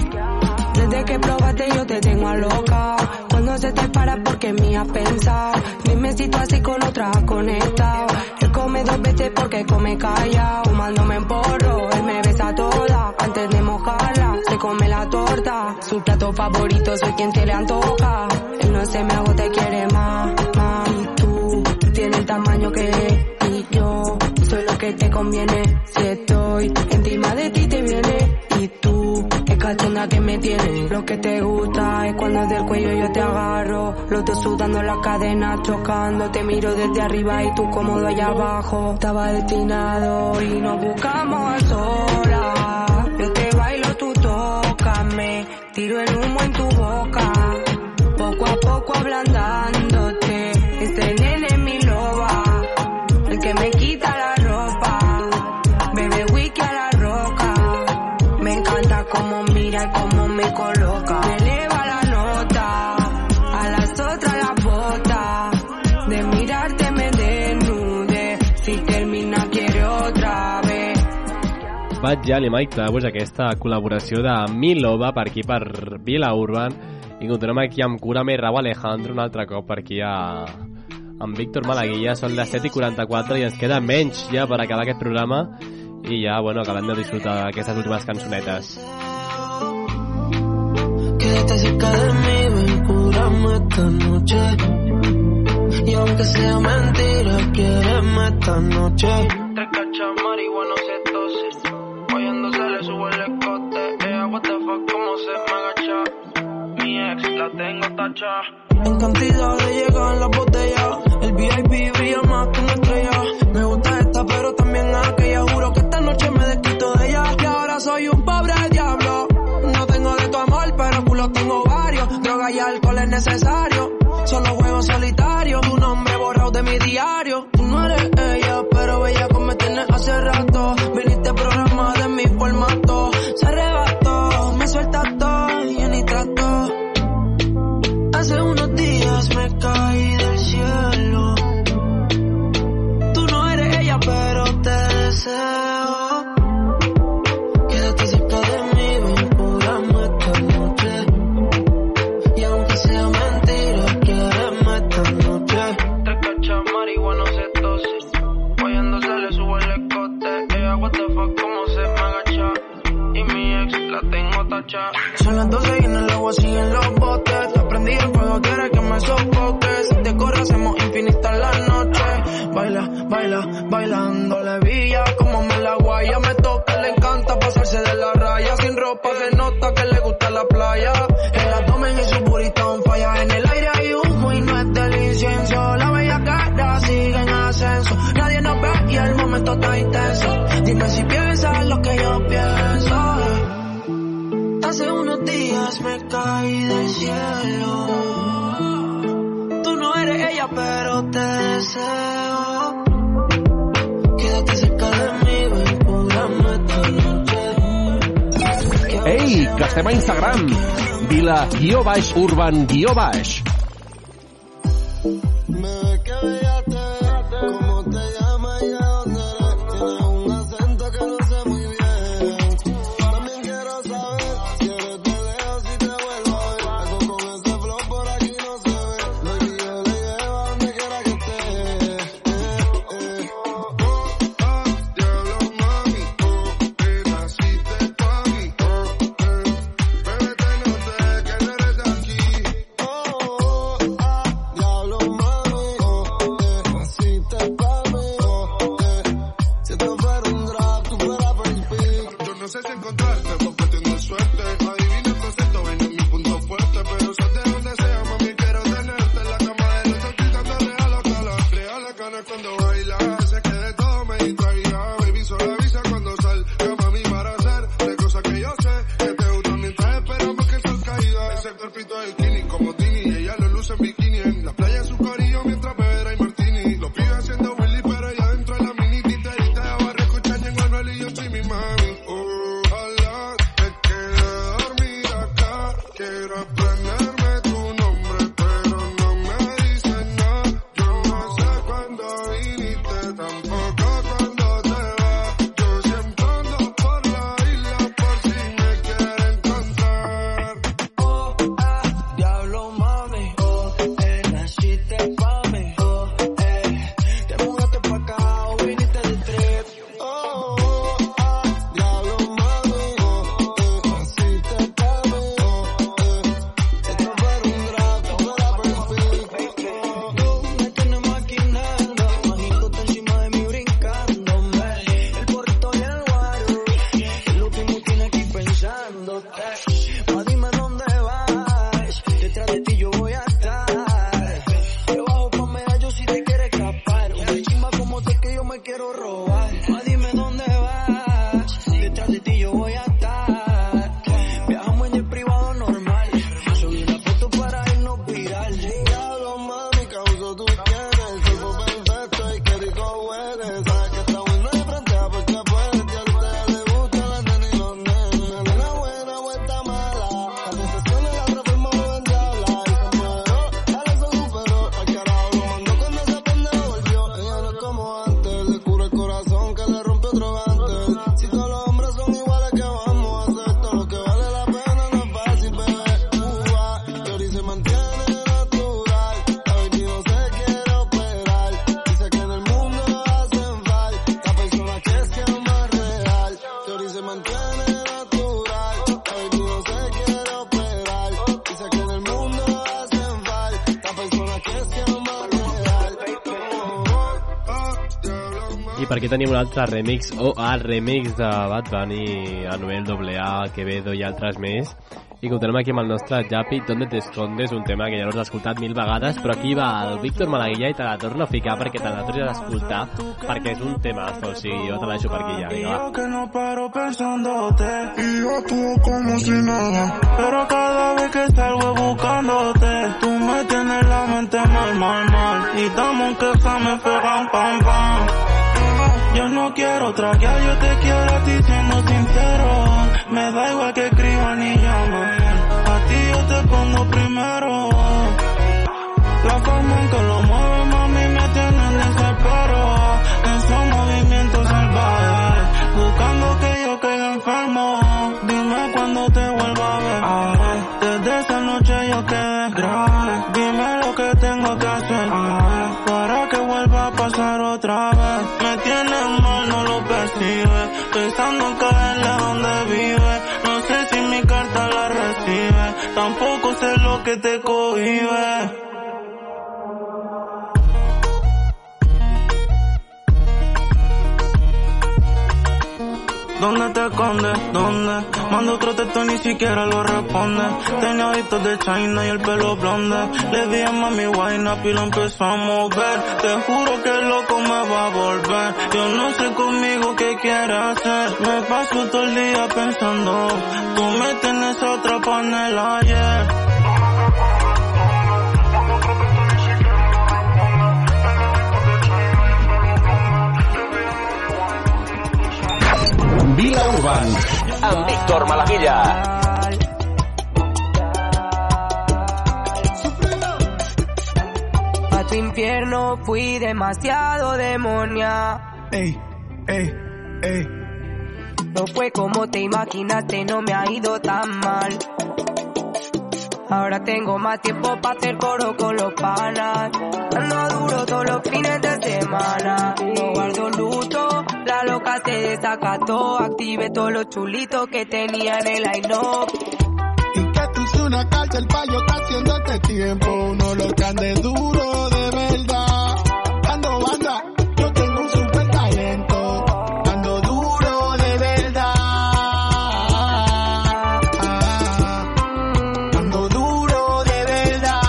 Desde que probaste yo te tengo a loca. Cuando se te para porque me has pensado. Dime si tú así con otra has conectado. Él come 2 veces porque come callado. Fumándome en porro, él me besa toda. Antes de mojarla, se come la torta. Su plato favorito soy quien se le antoja. Él no se me agota y quiere más, más. Y tú tienes el tamaño que es. Y yo soy lo que te conviene. Si estoy encima de ti te viene. Y tú es cachonda que me tienes. Lo que te gusta es cuando del cuello yo te agarro. Los dos sudando las cadenas, chocando. Te miro desde arriba y tú cómodo allá abajo. Estaba destinado y nos buscamos a solas. Yo te bailo, tú tócame. Tiro el humo en tu boca, poco a poco ablandándote. Ese nene es mi loba, el que me quita la ropa. Bebe whisky a la roca, me encanta cómo mira y cómo me coloca. Me eleva la nota, a las otras la bota. De mirarte me desnude, si termina quiere otra vez. Vaig ja li Mike Towers, aquesta col·laboració de Milova per aquí per Vila Urban, i continuem aquí amb Cúrame i Rauw Alejandro un altre cop per aquí amb Víctor Malaguilla. Són les 7:44 i ens queda menys ja per acabar aquest programa i ja, bueno, acabem de disfrutar d'aquestes últimes cançonetes. Quédate cerca de mí, ven, cúrame esta noche. Y aunque sea mentira, quiéreme esta noche. 3 cachas, marihuana, se tose. Oyendo se le sube el escote. What the fuck, cómo se me agacha. la tengo tachada. En cantidad de llegan las botellas, el VIP brilla más que una estrella. Me gusta esta pero también aquella, juro que esta noche me desquito de ella. Y ahora soy un pobre diablo, no tengo de tu amor pero culo tengo varios. Droga y alcohol es necesario, solo juego solitario. Tu nombre borrado de mi diario. Tú no eres ella pero bella como me tienes hace rato. Viniste programada en mi formato, se arrebató, me suelta todo y ni trato. Hace unos días me caí del cielo. Tú no eres ella pero te deseo. Quédate cerca de mí, ven, curame esta noche. Y aunque sea mentira, quiereme esta noche. 3 cachas marihuana se tose, follando se le sube el escote. Ella what the fuck como se me agacha, y mi ex la tengo tachada. Son las 12 y en el agua siguen los botes. Te prendí el fuego, quieres que me sofoque. Si te corre hacemos infinita la noche. Baila, baila, bailando la villa. Como me la guaya me toca, le encanta pasarse de la raya. Sin ropa se nota que le gusta la playa. El abdomen y su burrito on falla. En el aire hay humo y no es del incienso. La bella cara sigue en ascenso. Nadie nos ve y el momento está intenso. Dime si piensas lo que yo pienso. Hace unos días me caí del cielo. Tú no eres ella pero te deseo. Quédate cerca de mí, ven, curame esta noche. Ei, que estem a Instagram. Vila_Urban_. Me que bella te ves, cómo te llamas y a dónde eres. Tienes un acento que no sé muy bien. También quiero saber si eres de lejos, si te vuelvo a ver. Algo con ese flow por aquí no se ve. Baby, yo le llevo a donde quiera que esté. Diablo mami, naciste pa' mí. Bebé te noté que no eres de aquí. Diablo mami, naciste pa' mí. Si esto fuera un drag, tú fueras perfect. Yo no sé si encontrarte porque tienes suerte. Adivina el concepto, ven en mi punto fuerte. Pero sé de donde sea, mami, quiero tenerte en la cama de los dos, dándole a los calas. Reales ganas cuando bailas, sé que de todo me distraiga. Baby, solo avisa cuando salga, mami, para hacer de cosas que yo sé que te gustan mientras esperamos que el sol caiga. Ese cuerpito de skinny como Tini, ella lo luce en bikini. En la playa en su corillo mientras bebera y martini. Los pibes haciendo Willy, pero ella dentro de la mini titerita. Ya va a escuchar en Manuel y yo soy mi mami. Ojalá te quede dormir acá. Quiero aprenderme tu nombre, pero no me dices nada. Yo no sé cuándo viniste, tampoco cuándo te vas. Yo siempre ando por la isla por si me quiere encontrar. Diablo mami, naciste pa' mí. Te mudaste pa' acá o viniste de trip. Diablo mami, naciste pa' mí. Si esto fuera un drag, tú fueras perfect. Me tienes maquinando, imagino tú encima de mí brincándome. El porrito y el guaro, el último tiene aquí pensándote. Dime dónde vas, detrás de ti yo voy a estar. Debajo pa' medallo si te quieres escapar. Una chimba como tú que yo me quiero robar. Dime dónde vas, detrás de ti yo voy a estar. Viajamos en el privado normal, subí una foto para irnos viral. Diablo mami, causo tú tienes el cuerpo perfecto y qué rico hueles. Sabes que está bueno de frente a porque puedes. Que a usted le gusta la nena y los nenes. Una buena vuelta mala, las sensaciones las transformamos en diabla. Y se muero, dale se superó. Al carajo lo mandó cuando ese pendejo volvió. Ella no es como antes, le cura el corazón que le rompe otro gante. Si todos los hombres son iguales, ¿qué vamos a hacer? Todo lo que vale la pena no es fácil, bebé. Yori se mantiene natural. La baby no se quiere operar. Dice que en el mundo hacen falta personas que sean más real. Yori se mantiene natural. La baby no se quiere operar. Dice que en el mundo hacen falta personas que sean más real. I per aquí tenim un altre remix, o el remix de Bad Bunny, Anuel AA, Quevedo i altres més. I continuem aquí amb el nostre Japi, ¿Dónde te escondes? Un tema que ja l'has escoltat 1000 vegades, però aquí va el Víctor Malaguilla i te la torno a ficar perquè te la tornes a escoltar, perquè és un temazo, o sigui, jo te la deixo per aquí ja, vinga, va. Yo que no paro pensándote y yo actúo como si nada, pero cada vez que salgo buscándote, tú me tienes la mente mal, y estamos que se me pegan pam pam. Yo no quiero traquear, yo te quiero a ti siendo sincero. Me da igual que escriban ni llamen, a ti yo te pongo primero. La forma en que lo mueves, mami, me tiene en desespero. Esos movimientos salvajes, buscando que yo quede enfermo. Dime cuándo te vuelva a ver. Desde esa noche yo quedé grave. Dime lo que tengo que hacer para que vuelva a pasar otra vez. Me tienes mal, no lo percibes, pensando en caerle donde vive. No sé si mi carta la recibe, tampoco sé lo que te cohibe. ¿Dónde te escondes? ¿Dónde? Mando otro texto y ni siquiera lo responde. Tenía ojitos de China y el pelo blonde. Le di a mami wine up y lo empezó a mover. Te juro que el loco me va a volver. Yo no sé conmigo qué quiere hacer. Me paso todo el día pensando. Tú me tienes atrapado en el ayer. Vila Urban, amb Víctor Malaguilla. A tu infierno fui demasiado demonia. Ey, ey, ey. No fue como te imaginaste, no me ha ido tan mal. Ahora tengo más tiempo para hacer coro con los panas. Ando duro todos los fines de semana. No guardo luto, la loca se desacató. Activé todos los chulitos que tenía en el line-up. Y que tú seas una cárcel pa' yo está haciéndote tiempo. No lo que ande duro de verdad. Ando banda, yo tengo un super talento. Ando duro de verdad. Ando duro de verdad.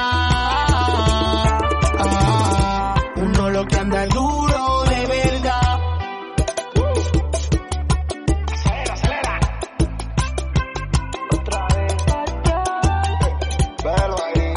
Uno lo que anda duro de verdad. Acelera, acelera. Otra vez. Velo ahí.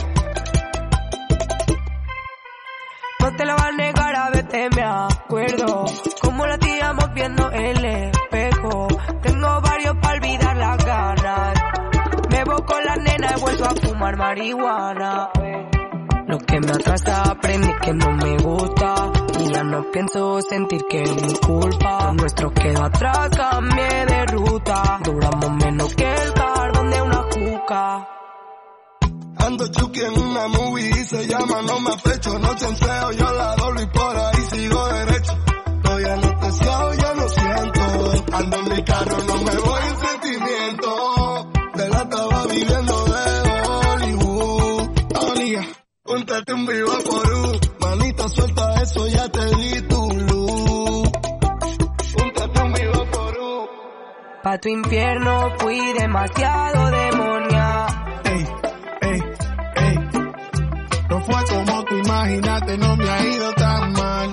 No te lo va a negar, a veces me acuerdo cómo la tiramos viendo el espejo. Tengo varios para olvidar las ganas. Me voy con la nena, he vuelto a fumar marihuana. Lo que me atrasa aprendí que no me gusta. Y ya no pienso sentir que es mi culpa. Lo nuestro quedó atrás, cambié de ruta. Duramos menos que el carbón de una juca. Ando chuki en una movie y se llama No me afecho. No chanceo, yo la doblo y por ahí sigo derecho. Estoy anestesiado, yo no siento. Ando en mi carro, no me voy en sentimiento. De la estaba viviendo de Hollywood. Olía, póntate un vivo por un. Manita suelta eso, ya te di tu luz. Póntate un vivo por un. Pa' tu infierno fui demasiado demonia. Ey, ey, ey. No fue como tú imaginaste, no me ha ido tan mal.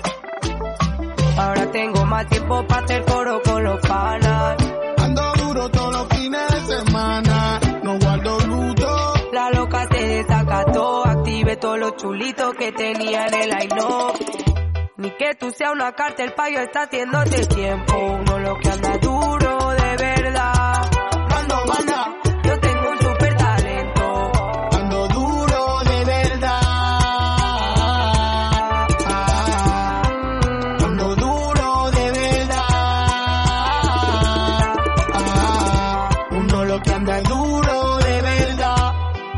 Ahora tengo más tiempo para hacer coro con los panas. Ando duro todos los fines de semana. No guardo luto. La loca se desacató. Activé todos los chulitos que tenía en el line-up. Ni que tú seas una cárcel pa' yo está haciéndote tiempo. Uno lo que anda duro de verdad. Mando banda, yo tengo un super talento. ando duro de verdad. Ando duro de verdad. Uno lo que anda duro de verdad.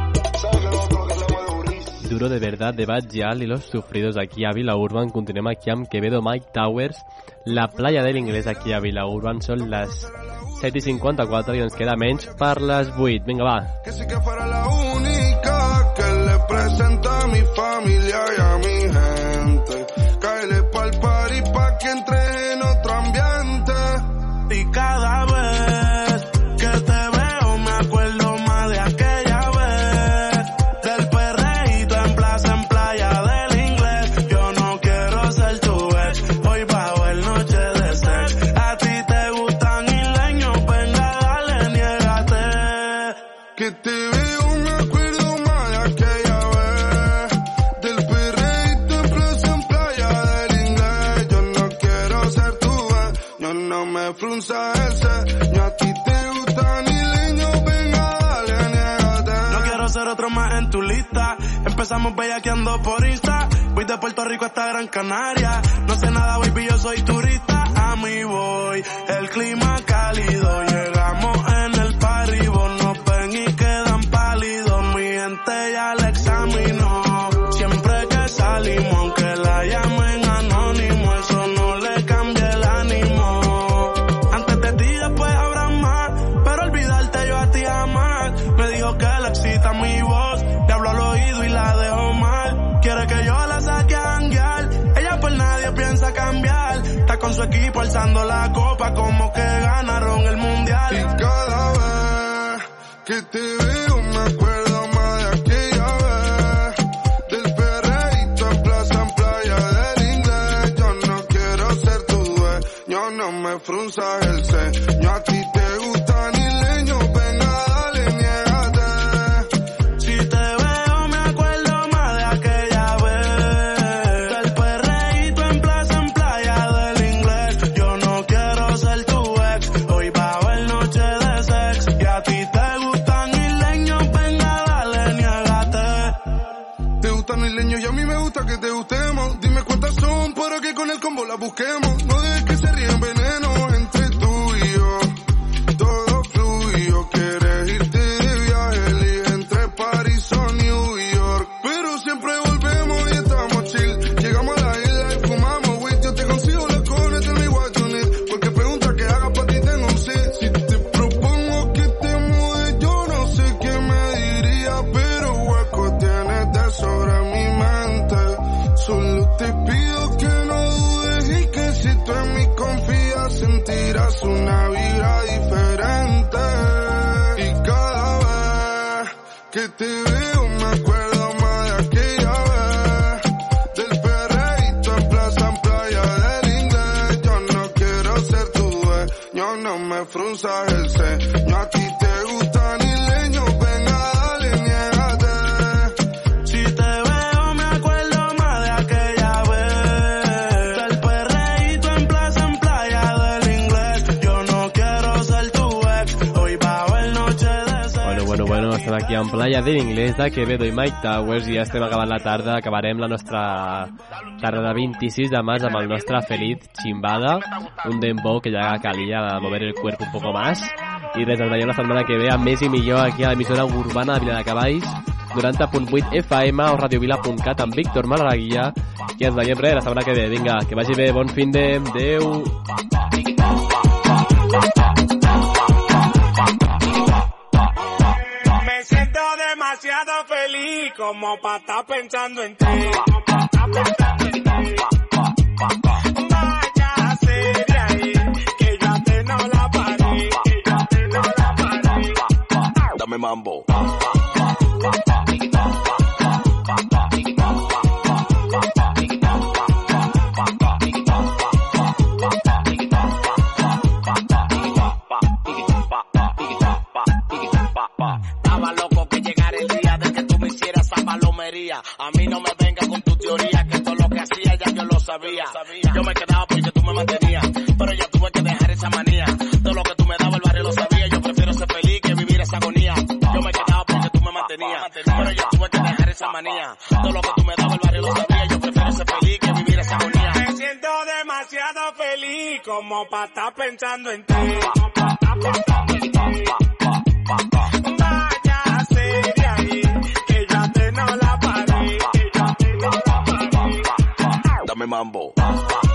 Duro de verdad de Bad Gyal y los sufridos aquí a Vila Urban. Continuem aquí amb Quevedo, Mike Towers. La playa del inglés aquí a Vila Urban. Són les 7:54 i ens queda menys per les 8. Vinga, va. Que si que fuera la única que le presenta a mi familia y a mi gente. Cáele pa'l party pa' que entre en otro ambiente. Y cada vez que te veo me acuerdo que te veo me acuerdo más de aquella vez. Del perreíto en plaza, en playa del inglés. Yo no quiero ser tu ex, yo no me frunza el ceño. A ti te gusta ni leño, venga dale, niégate. No quiero ser otro más en tu lista. Empezamos bellaqueando por Insta. Voy de Puerto Rico hasta Gran Canaria. No sé nada, baby, yo soy turista. A mí voy, el clima cálido. Llegamos en el party, vos nos ven y quedan pálidos. Mi gente ya la examinó. Siempre que salimos, aunque la llamen anónimo, eso no le cambia el ánimo. Antes de ti después habrá más, pero olvidarte yo a ti jamás. Me dijo que le excita mi voz, le hablo al oído y la dejo mal. Quiere que yo la saque a janguear, ella por nadie piensa cambiar. Está con su equipo alzando la copa como que ganaron el mundial. Y cada vez que te veo me acuerdo más de aquella vez. Del perreíto en plaza, en playa del inglés. Yo no quiero ser tu dueño, no me frunzas el ceño. A ti te gusta ni leño, venga dale, niégate. Si te veo me acuerdo más de aquella vez. Del perreíto en plaza, en playa del inglés. Yo no quiero ser tu ex, hoy va a haber noche de sex. Y a ti te gustan isleños, venga dale, niégate. Te gustan los isleños y a mí me gusta que te gustemos. Dime cuántas son para que con el combo la busquemos. No dejes que se ríen veneno entre tú y yo. Todo fluyo, quieres irte de viaje, elige entre París o New York. Pero siempre volvemos y estamos chill. Llegamos a la isla y fumamos weed. Yo te consigo la cone, tell me what you need. Porque pregunta que haga pa' ti tengo un sí. Si te propongo que te mudes, yo no sé qué me diría, pero hueco tienes de sobra en mi mente. Solo te pido que no dudes y que si tú en mí confías sentirás una vibra diferente. Y cada vez que te veo me acuerdo más de aquella vez. Del perreíto en plaza, en playa del inglés. Yo no quiero ser tu dueño, no me frunzas el ceño. A ti te gusta ni leño, venga dale, niégate. Si te veo me acuerdo más de aquella vez. Del perreíto en plaza, en playa del inglés. Yo no quiero ser tu ex, hoy va a haber noche de sex. Bueno, estem aquí en Playa de l'Inglés de Quevedo i Mike Towers i ja estem acabant la tarda, acabarem la nostra tarda de 26 de març amb el nostre Feliz Chimbada, un dembow que ja calia mover el cuerpo un poco más. I res, ens veiem la setmana que ve amb més i millor aquí a l'emissora urbana de Viladecavalls, 90.8 FM o radiovila.cat amb Víctor Malaguilla, i ens veiem res la setmana que ve. Vinga, que vagi bé, bon fin de... Adéu! Me siento demasiado feliz como para estar pensando en ti. Váyase de ahí, que ya te no la paré, Dame mambo. Estaba loco que llegara el día de que tú me hicieras esa palomería. A mí no me venga con tu teoría, que todo lo que hacía ya yo lo sabía. Yo me quedaba porque tú me mantenías, pero ya tuve que dejar esa manía. Todo lo que tú me dabas el barrio lo sabía. Yo prefiero ser feliz que vivir esa agonía. Yo me quedaba porque tú me mantenías, pero ya tuve que dejar esa manía. Todo lo que tú me dabas el barrio lo sabía. Yo prefiero ser feliz que vivir esa agonía. Me siento demasiado feliz como para estar pensando en ti. Váyase de ahí, que ya te no la paré, Dame mambo.